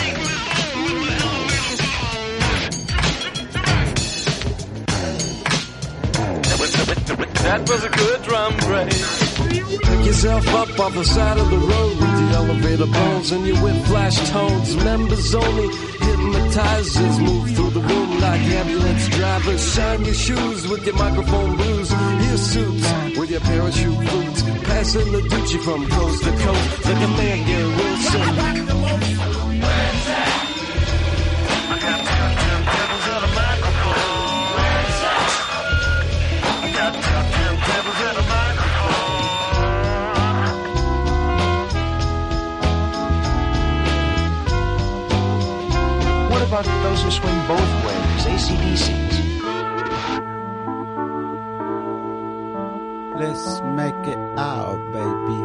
That was a good drum break. Pick yourself up off the side of the road with the elevator bones and your whip flash tones. Members only, hypnotizers move through the room like ambulance drivers. Shine your shoes with your microphone blues. Your suits with your parachute boots. Passing the Gucci from coast to coast like a man, Gary Wilson. Where's that? I got two turntables and a microphone. Where's that? I got two turntables and a microphone. What about those who swing both ways, A C D Cs? Let's make it out, baby.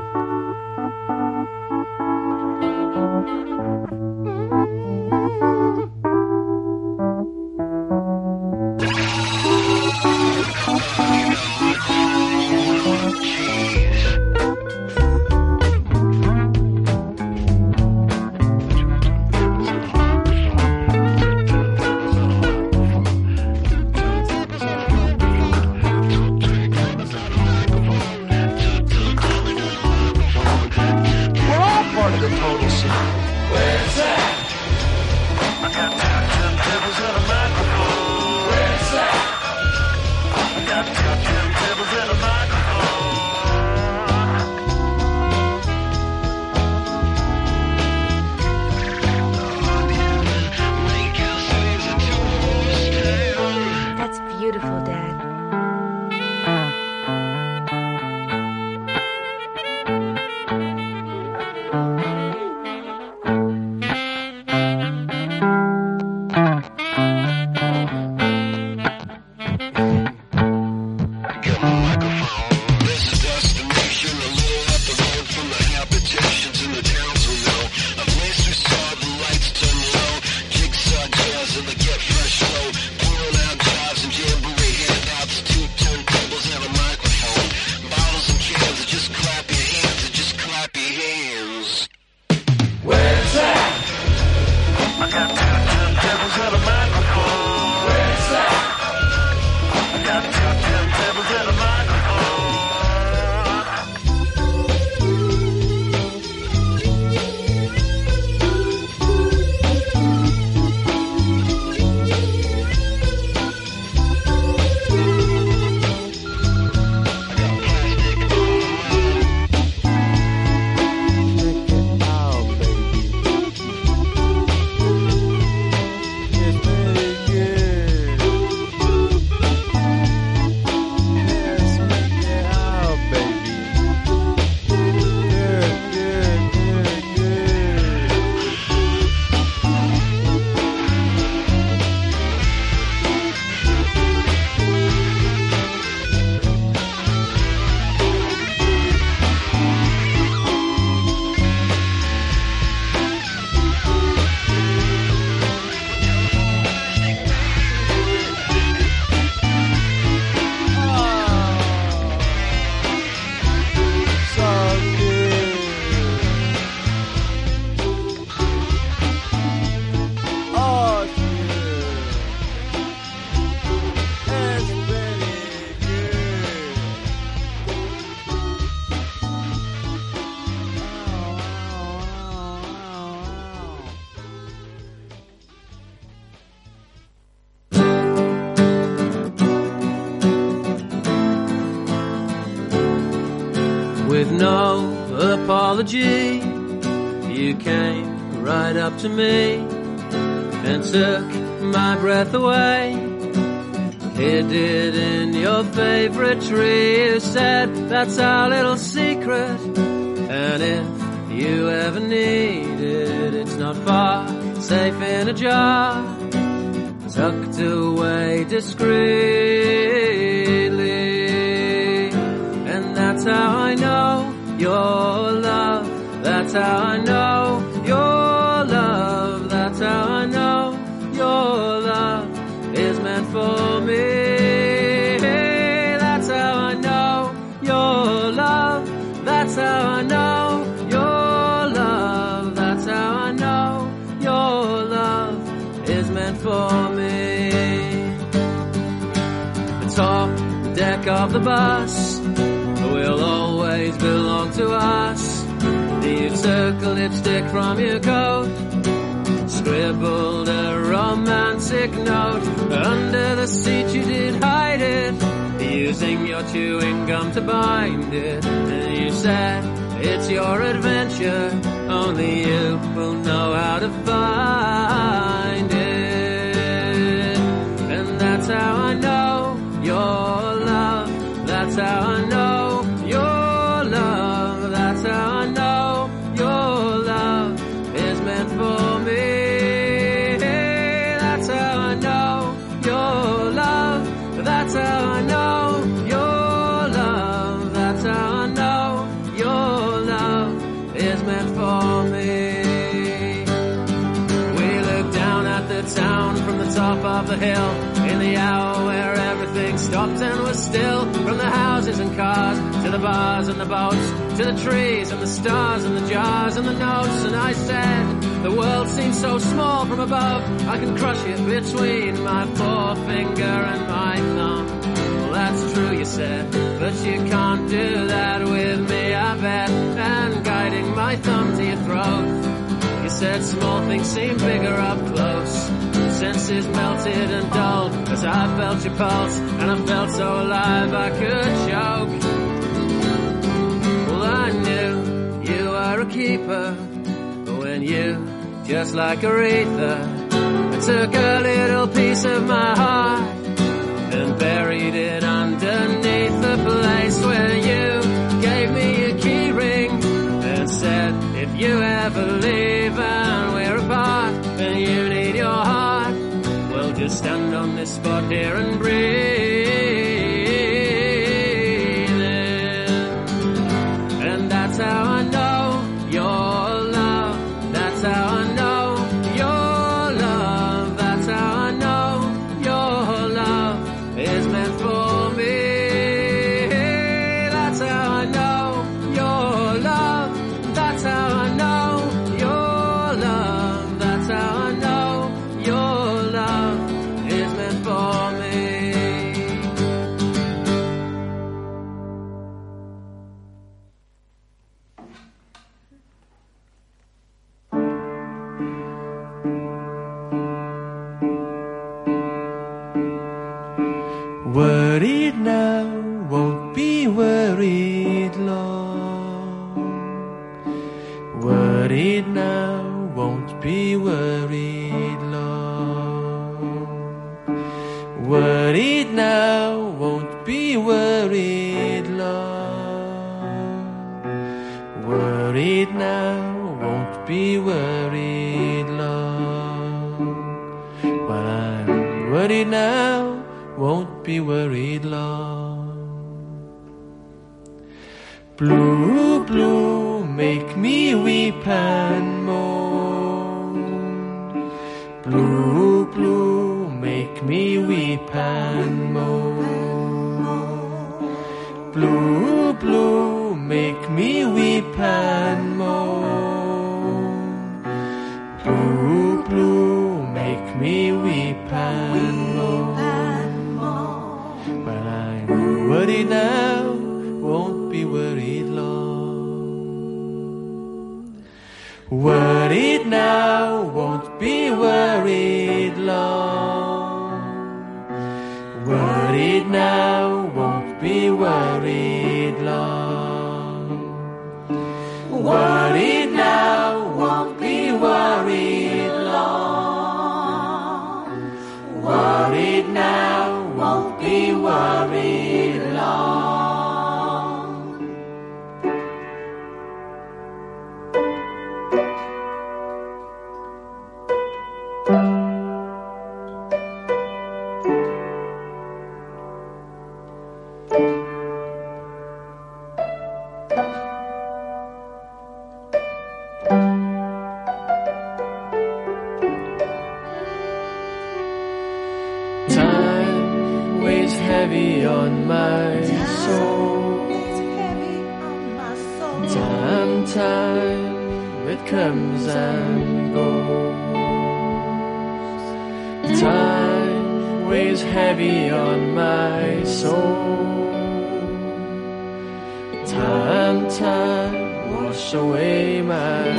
Part of the apology. You came right up to me and took my breath away. Hid it in your favorite tree. You said that's our little secret, and if you ever need it, it's not far, safe in a jar, tucked away discreetly. And that's how I know your love. That's how I know your love. That's how I know your love is meant for me. That's how I know your love. That's how I know your love. That's how I know your love is meant for me. The top deck of the bus will always belong to us. You took a lipstick from your coat, scribbled a romantic note. Under the seat you did hide it, using your chewing gum to bind it. And you said, it's your adventure, only you will know how to find it. And that's how I know your love. That's how I know your love. That's how I know your love is meant for me. That's how I know your love. That's how I know your love. That's how I know your love is meant for me. We look down at the town from the top of the hill, in the hour where everything stopped and was still. From the houses and cars, to the bars and the boats, to the trees and the stars and the jars and the notes. And I said, the world seems so small from above, I can crush it between my forefinger and my thumb. Well, that's true, you said, but you can't do that with me, I bet. And guiding my thumb to your throat, you said small things seem bigger up close. Senses melted and dulled as I felt your pulse, and I felt so alive I could choke. Well, I knew you were a keeper when you, just like Aretha, I took a little piece of my heart and buried it underneath the place where you gave me a key ring and said, if you ever leave and we're apart and you need your heart, well, just stand on this spot here and breathe in. And that's how I know your love. That's how I know your love. That's how I know your love is meant for me. That's how I know your love. That's how I know your love. That's how I know your love is meant for me. Worried now, won't be worried long. Worried now, won't be worried long. Worried now, won't be worried long. Worried now, won't be worried long. But I'm worried now, won't be worried long. Blue, blue, make me weep and moan. Blue, blue, make me weep and moan. Blue, blue, make me weep and moan. Blue, blue, make me weep and moan. But I'm worried now, won't be worried long. Worried now, won't be worried long. Worried now, won't be worried long. Worried now, won't be worried long. Worried now, won't be worried long. Time weighs heavy on my soul. Time, time, it comes and goes. Time weighs heavy on my soul. Time, time, wash away my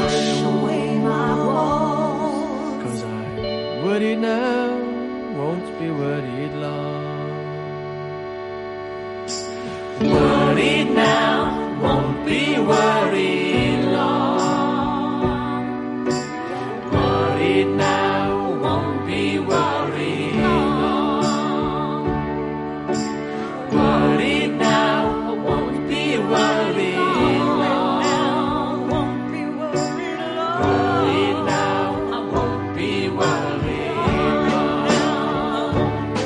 woes. 'Cause I'm worried now, won't be worried long. Worried now, won't be worried long. Worried now, won't be worried long. Worried now, won't be worried long. Worried now, won't be worried long.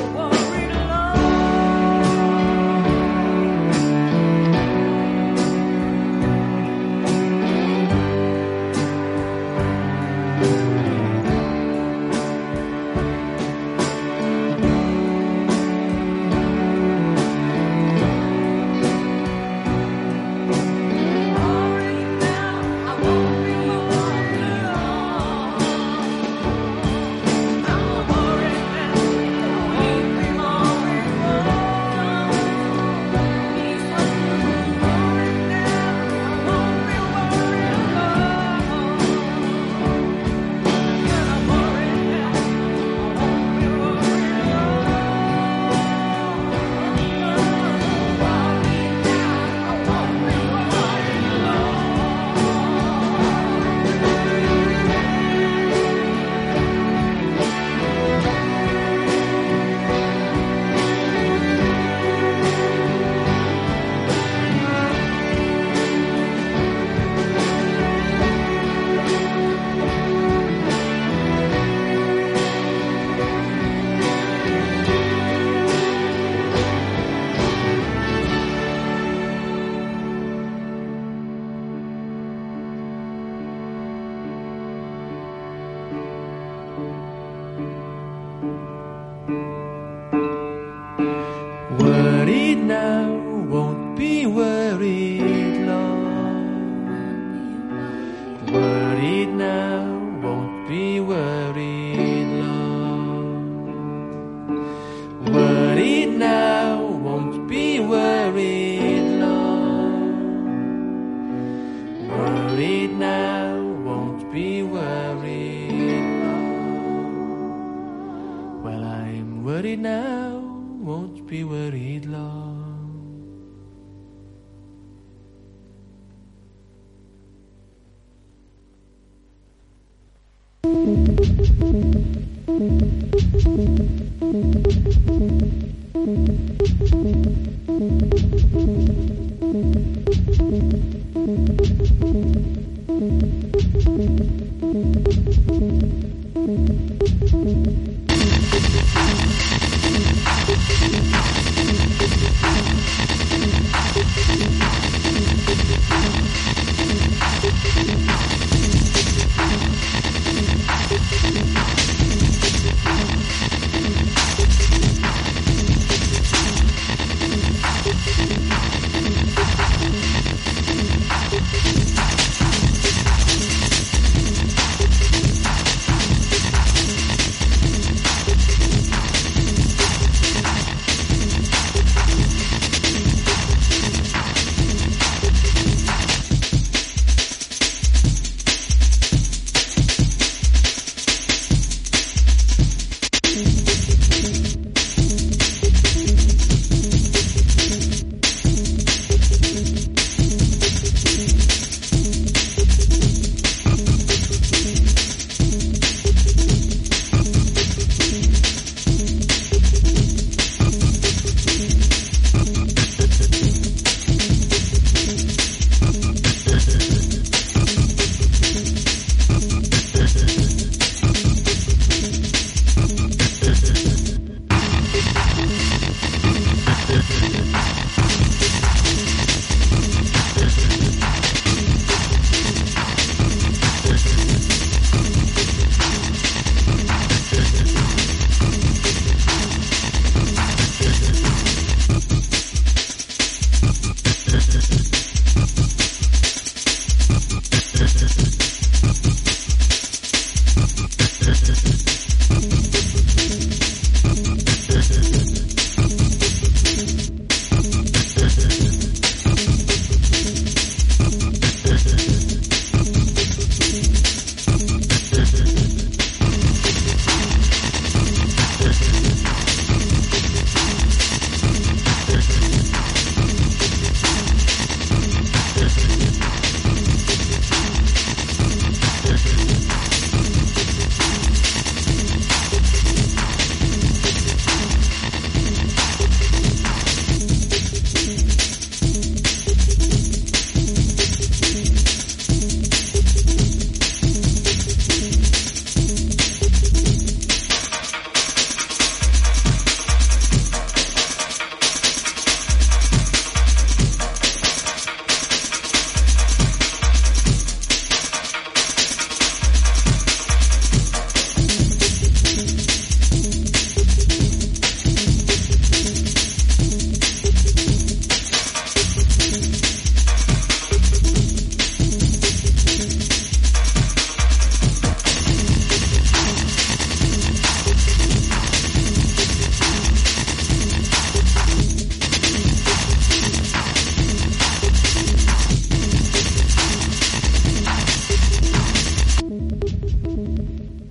Worried now, won't be worried long. Worried now, won't be worried long. Worried now, won't be worried long. Worried now, won't be worried long. Well, I'm worried now, won't be worried long.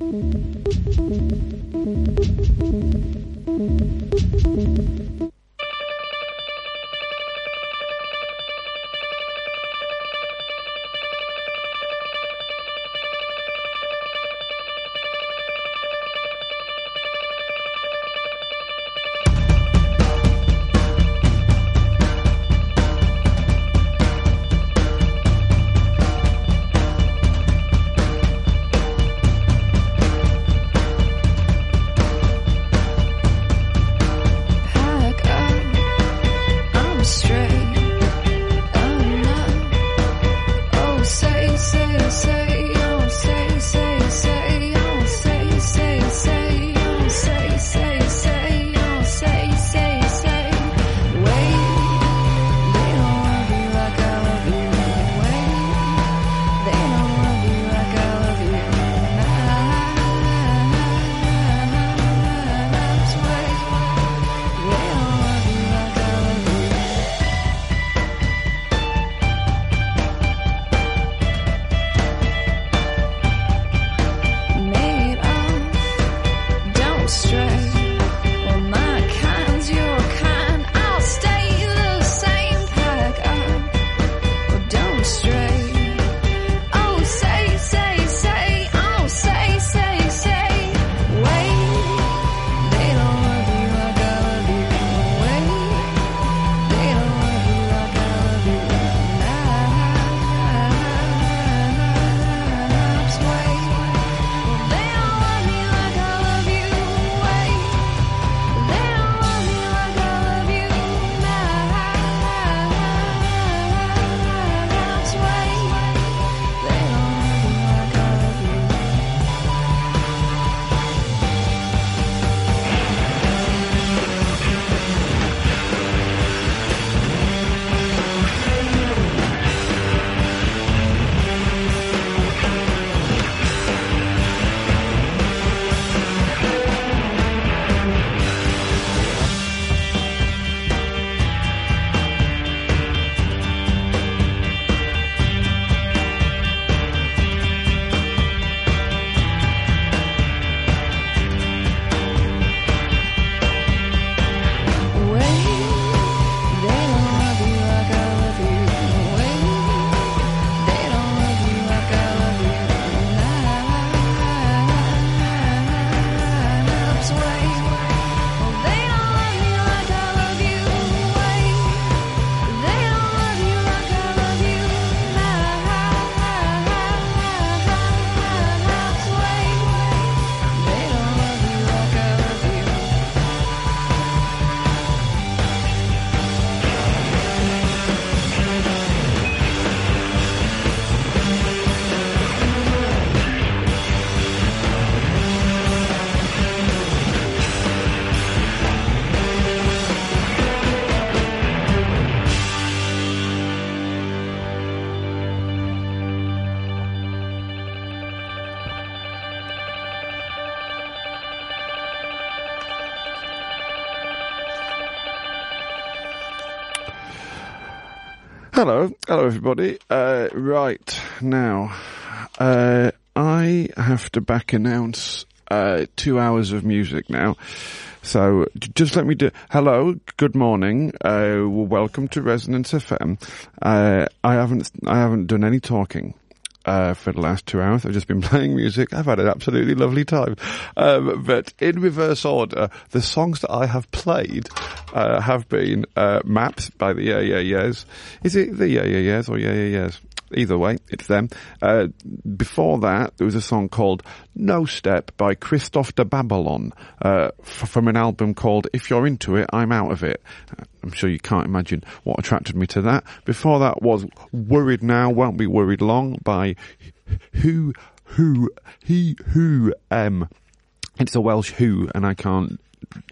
Hello, hello everybody. Uh, right, now, uh, I have to back announce uh, two hours of music now. So just let me do, hello, good morning, uh, welcome to Resonance F M. Uh, I haven't, I haven't done any talking. Uh, for the last two hours. I've just been playing music. I've had an absolutely lovely time. Um, but in reverse order, the songs that I have played, uh, have been, uh, Maps by the Yeah Yeah Yeahs. Is it the Yeah Yeah Yeahs or Yeah Yeah Yeahs? Either way, it's them. Uh, before that, there was a song called No Step by Christophe de Babylon, uh, f- from an album called If You're Into It, I'm Out of It. I'm sure you can't imagine what attracted me to that. Before that was Worried Now, Won't Be Worried Long by Who, Who, He, Who, M. It's a Welsh Who, and I can't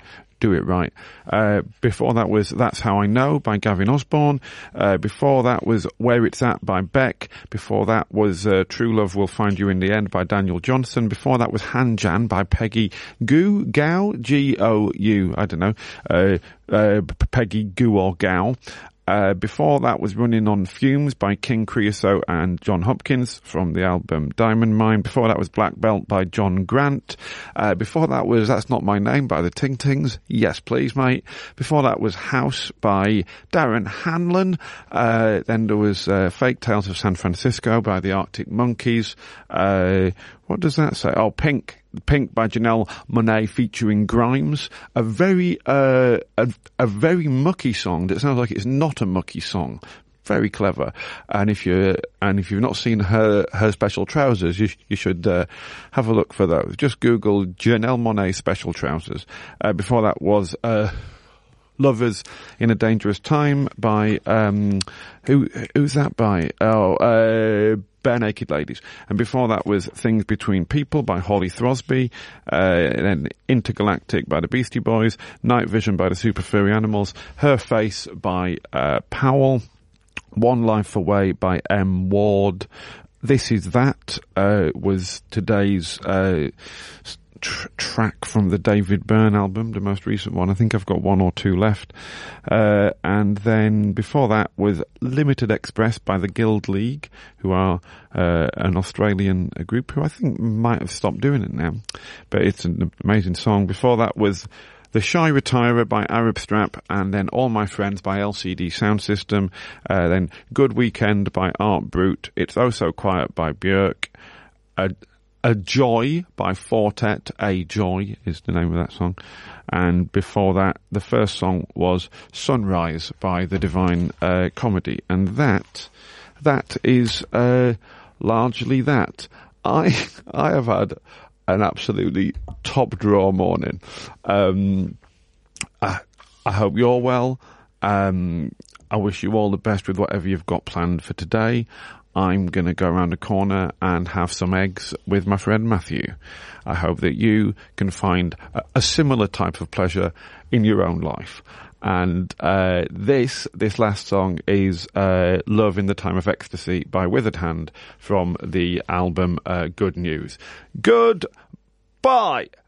do it right. Uh, before that was That's How I Know by Gavin Osborne. Uh, before that was Where It's At by Beck. Before that was uh, True Love Will Find You in the End by Daniel Johnson. Before that was Hanjan by Peggy Gou, Gou, G O U, I don't know, uh, uh, Peggy Gou or Gou. Uh, before that was Running on Fumes by King Creosote and John Hopkins from the album Diamond Mine. Before that was Black Belt by John Grant. Uh, before that was That's Not My Name by the Ting Tings. Yes, please, mate. Before that was House by Darren Hanlon. Uh, then there was uh, Fake Tales of San Francisco by the Arctic Monkeys. Uh, what does that say? Oh, Pink. Pink by Janelle Monáe featuring Grimes. A very, uh, a, a very mucky song that sounds like it's not a mucky song. Very clever. And if you and if you've not seen her her special trousers, you you should uh, have a look for those. Just Google Janelle Monáe special trousers. Uh, before that was uh, Lovers in a Dangerous Time by um who who's that by? Oh, uh Bare Naked Ladies. And before that was Things Between People by Holly Throsby, uh, then Intergalactic by the Beastie Boys, Night Vision by the Super Furry Animals, Her Face by uh, Powell, One Life Away by M. Ward. This Is That uh, was today's uh, tr- track from the David Byrne album, the most recent one. I think I've got one or two left. Uh, and then before that was Limited Express by the Guild League, who are uh, an Australian group who I think might have stopped doing it now. But it's an amazing song. Before that was The Shy Retirer by Arab Strap, and then All My Friends by L C D Sound System, uh, then Good Weekend by Art Brut, It's Oh So Quiet by Björk, A, A Joy by Fortet, A Joy is the name of that song, and before that, the first song was Sunrise by The Divine uh, Comedy, and that, that is uh, largely that. I, I have had an absolutely top draw morning. Um, I, I hope you're well. Um, I wish you all the best with whatever you've got planned for today. I'm going to go around the corner and have some eggs with my friend Matthew. I hope that you can find a, a similar type of pleasure in your own life. And uh, this this last song is uh, Love in the Time of Ecstasy by Withered Hand from the album uh, Good News. Goodbye,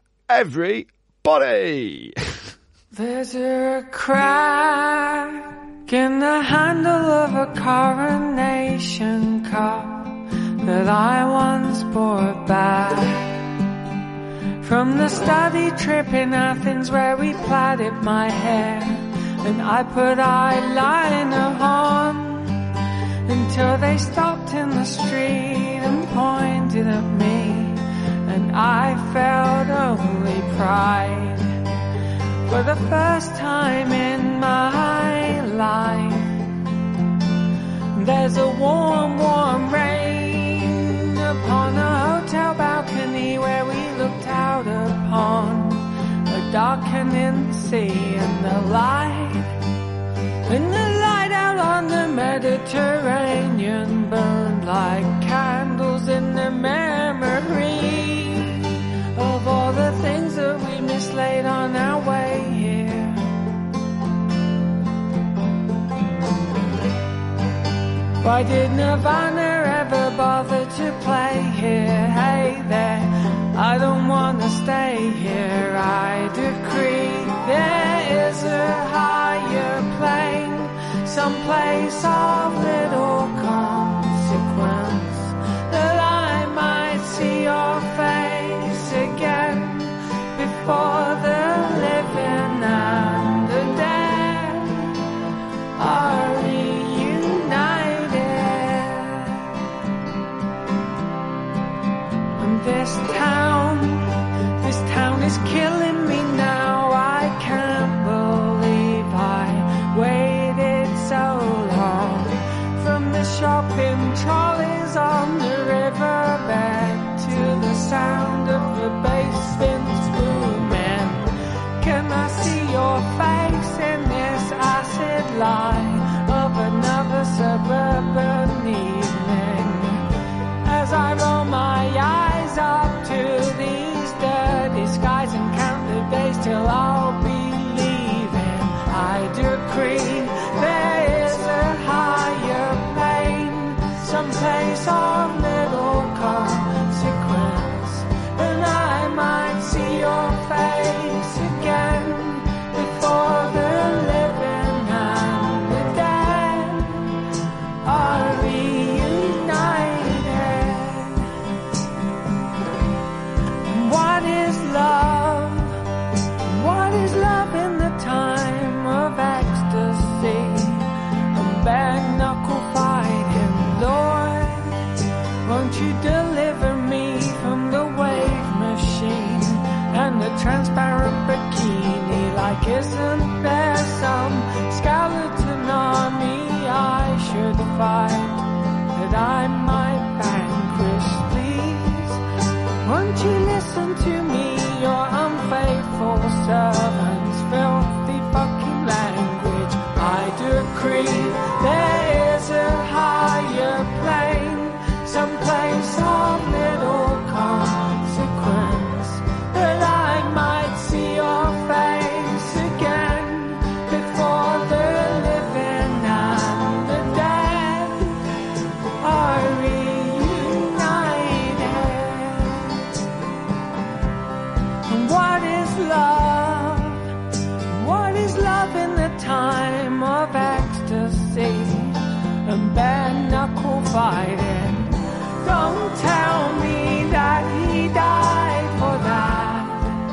everybody! There's a crack in the handle of a coronation cup that I once bore back from the study trip in Athens where we plaited my hair and I put eyeliner on until they stopped in the street and pointed at me and I felt only pride. For the first time in my life, there's a warm, warm rain upon a hotel balcony where we looked out upon a darkening sea and the light, and the light out on the Mediterranean burned like candles in the memory of all the things that we mislaid on our way here. Why did Nirvana ever bother to play here? Hey there, I don't wanna stay here. I decree there is a higher plane, some place of little consequence, that I might see your face again before the living and the dead are reunited. And this town, this town is killing me now. I can't believe I waited so long. From the shopping trolleys on the riverbed to the sound of the basement's booming, can I see your face in this acid light of another suburban evening? As I roll my eyes up to these dirty skies and count the days till I'll be leaving, I decree there is a higher plane, some place of little consequence, and I might see your face again before the living and the dead a transparent bikini. Like, isn't there some skeleton army I should fight that I might vanquish, please? Won't you listen to me, your unfaithful servants, filthy fucking language? I decree there is a higher plane, some place of little consequence, that I might see your face again before the living and the dead are reunited. And what is love? What is love in the time of ecstasy and bare knuckle fighting? Don't tell me that he died for that.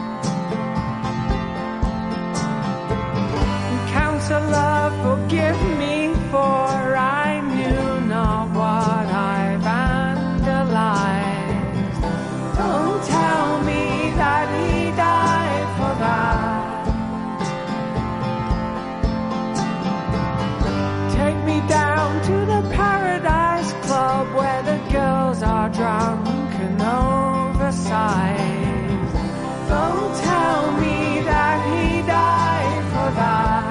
Counselor, forgive me, for I knew not what I vandalized. Don't tell me that he died for that. Take me down to the Paradise Club where the girls are drunk and oversized. Don't tell me that he died for that.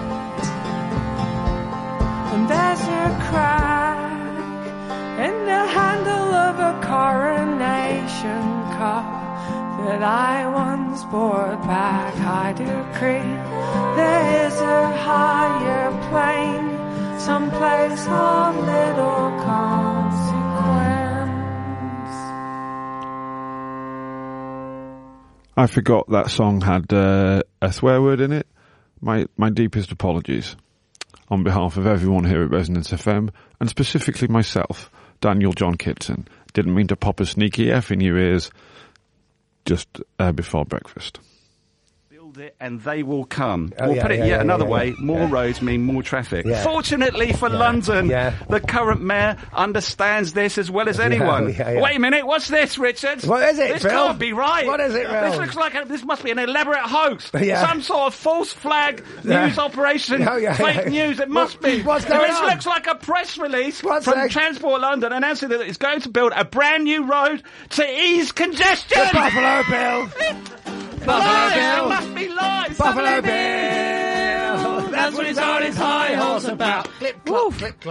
And there's a crack in the handle of a coronation cup that I once brought back. I decree there is a higher plane, some place of little consequence. I forgot that song had uh, a swear word in it. My my deepest apologies on behalf of everyone here at Resonance F M, and specifically myself, Daniel John Kitson. Didn't mean to pop a sneaky F in your ears just uh, before breakfast. It and they will come. Oh, we'll yeah, put it yeah, yet yeah, another yeah, way, yeah. more Yeah. roads mean more traffic. Yeah. Fortunately for Yeah. London, Yeah. the current mayor understands this as well as Yeah, anyone. yeah, yeah. Wait a minute, what's this, Richard? What is it, This Phil? can't be right. What is it, Phil? This looks like a, this must be an elaborate hoax. Yeah. Some sort of false flag Yeah. news operation, Oh, yeah, fake yeah. news. It must be. What's going This on? looks like a press release What's from that? Transport London announcing that it's going to build a brand new road to ease congestion. The Buffalo Bill. Lies! Bill. It must be lies! Buffalo Somebody- Bill. That's what he's on his high horse about. Clip, clop, clip, clop.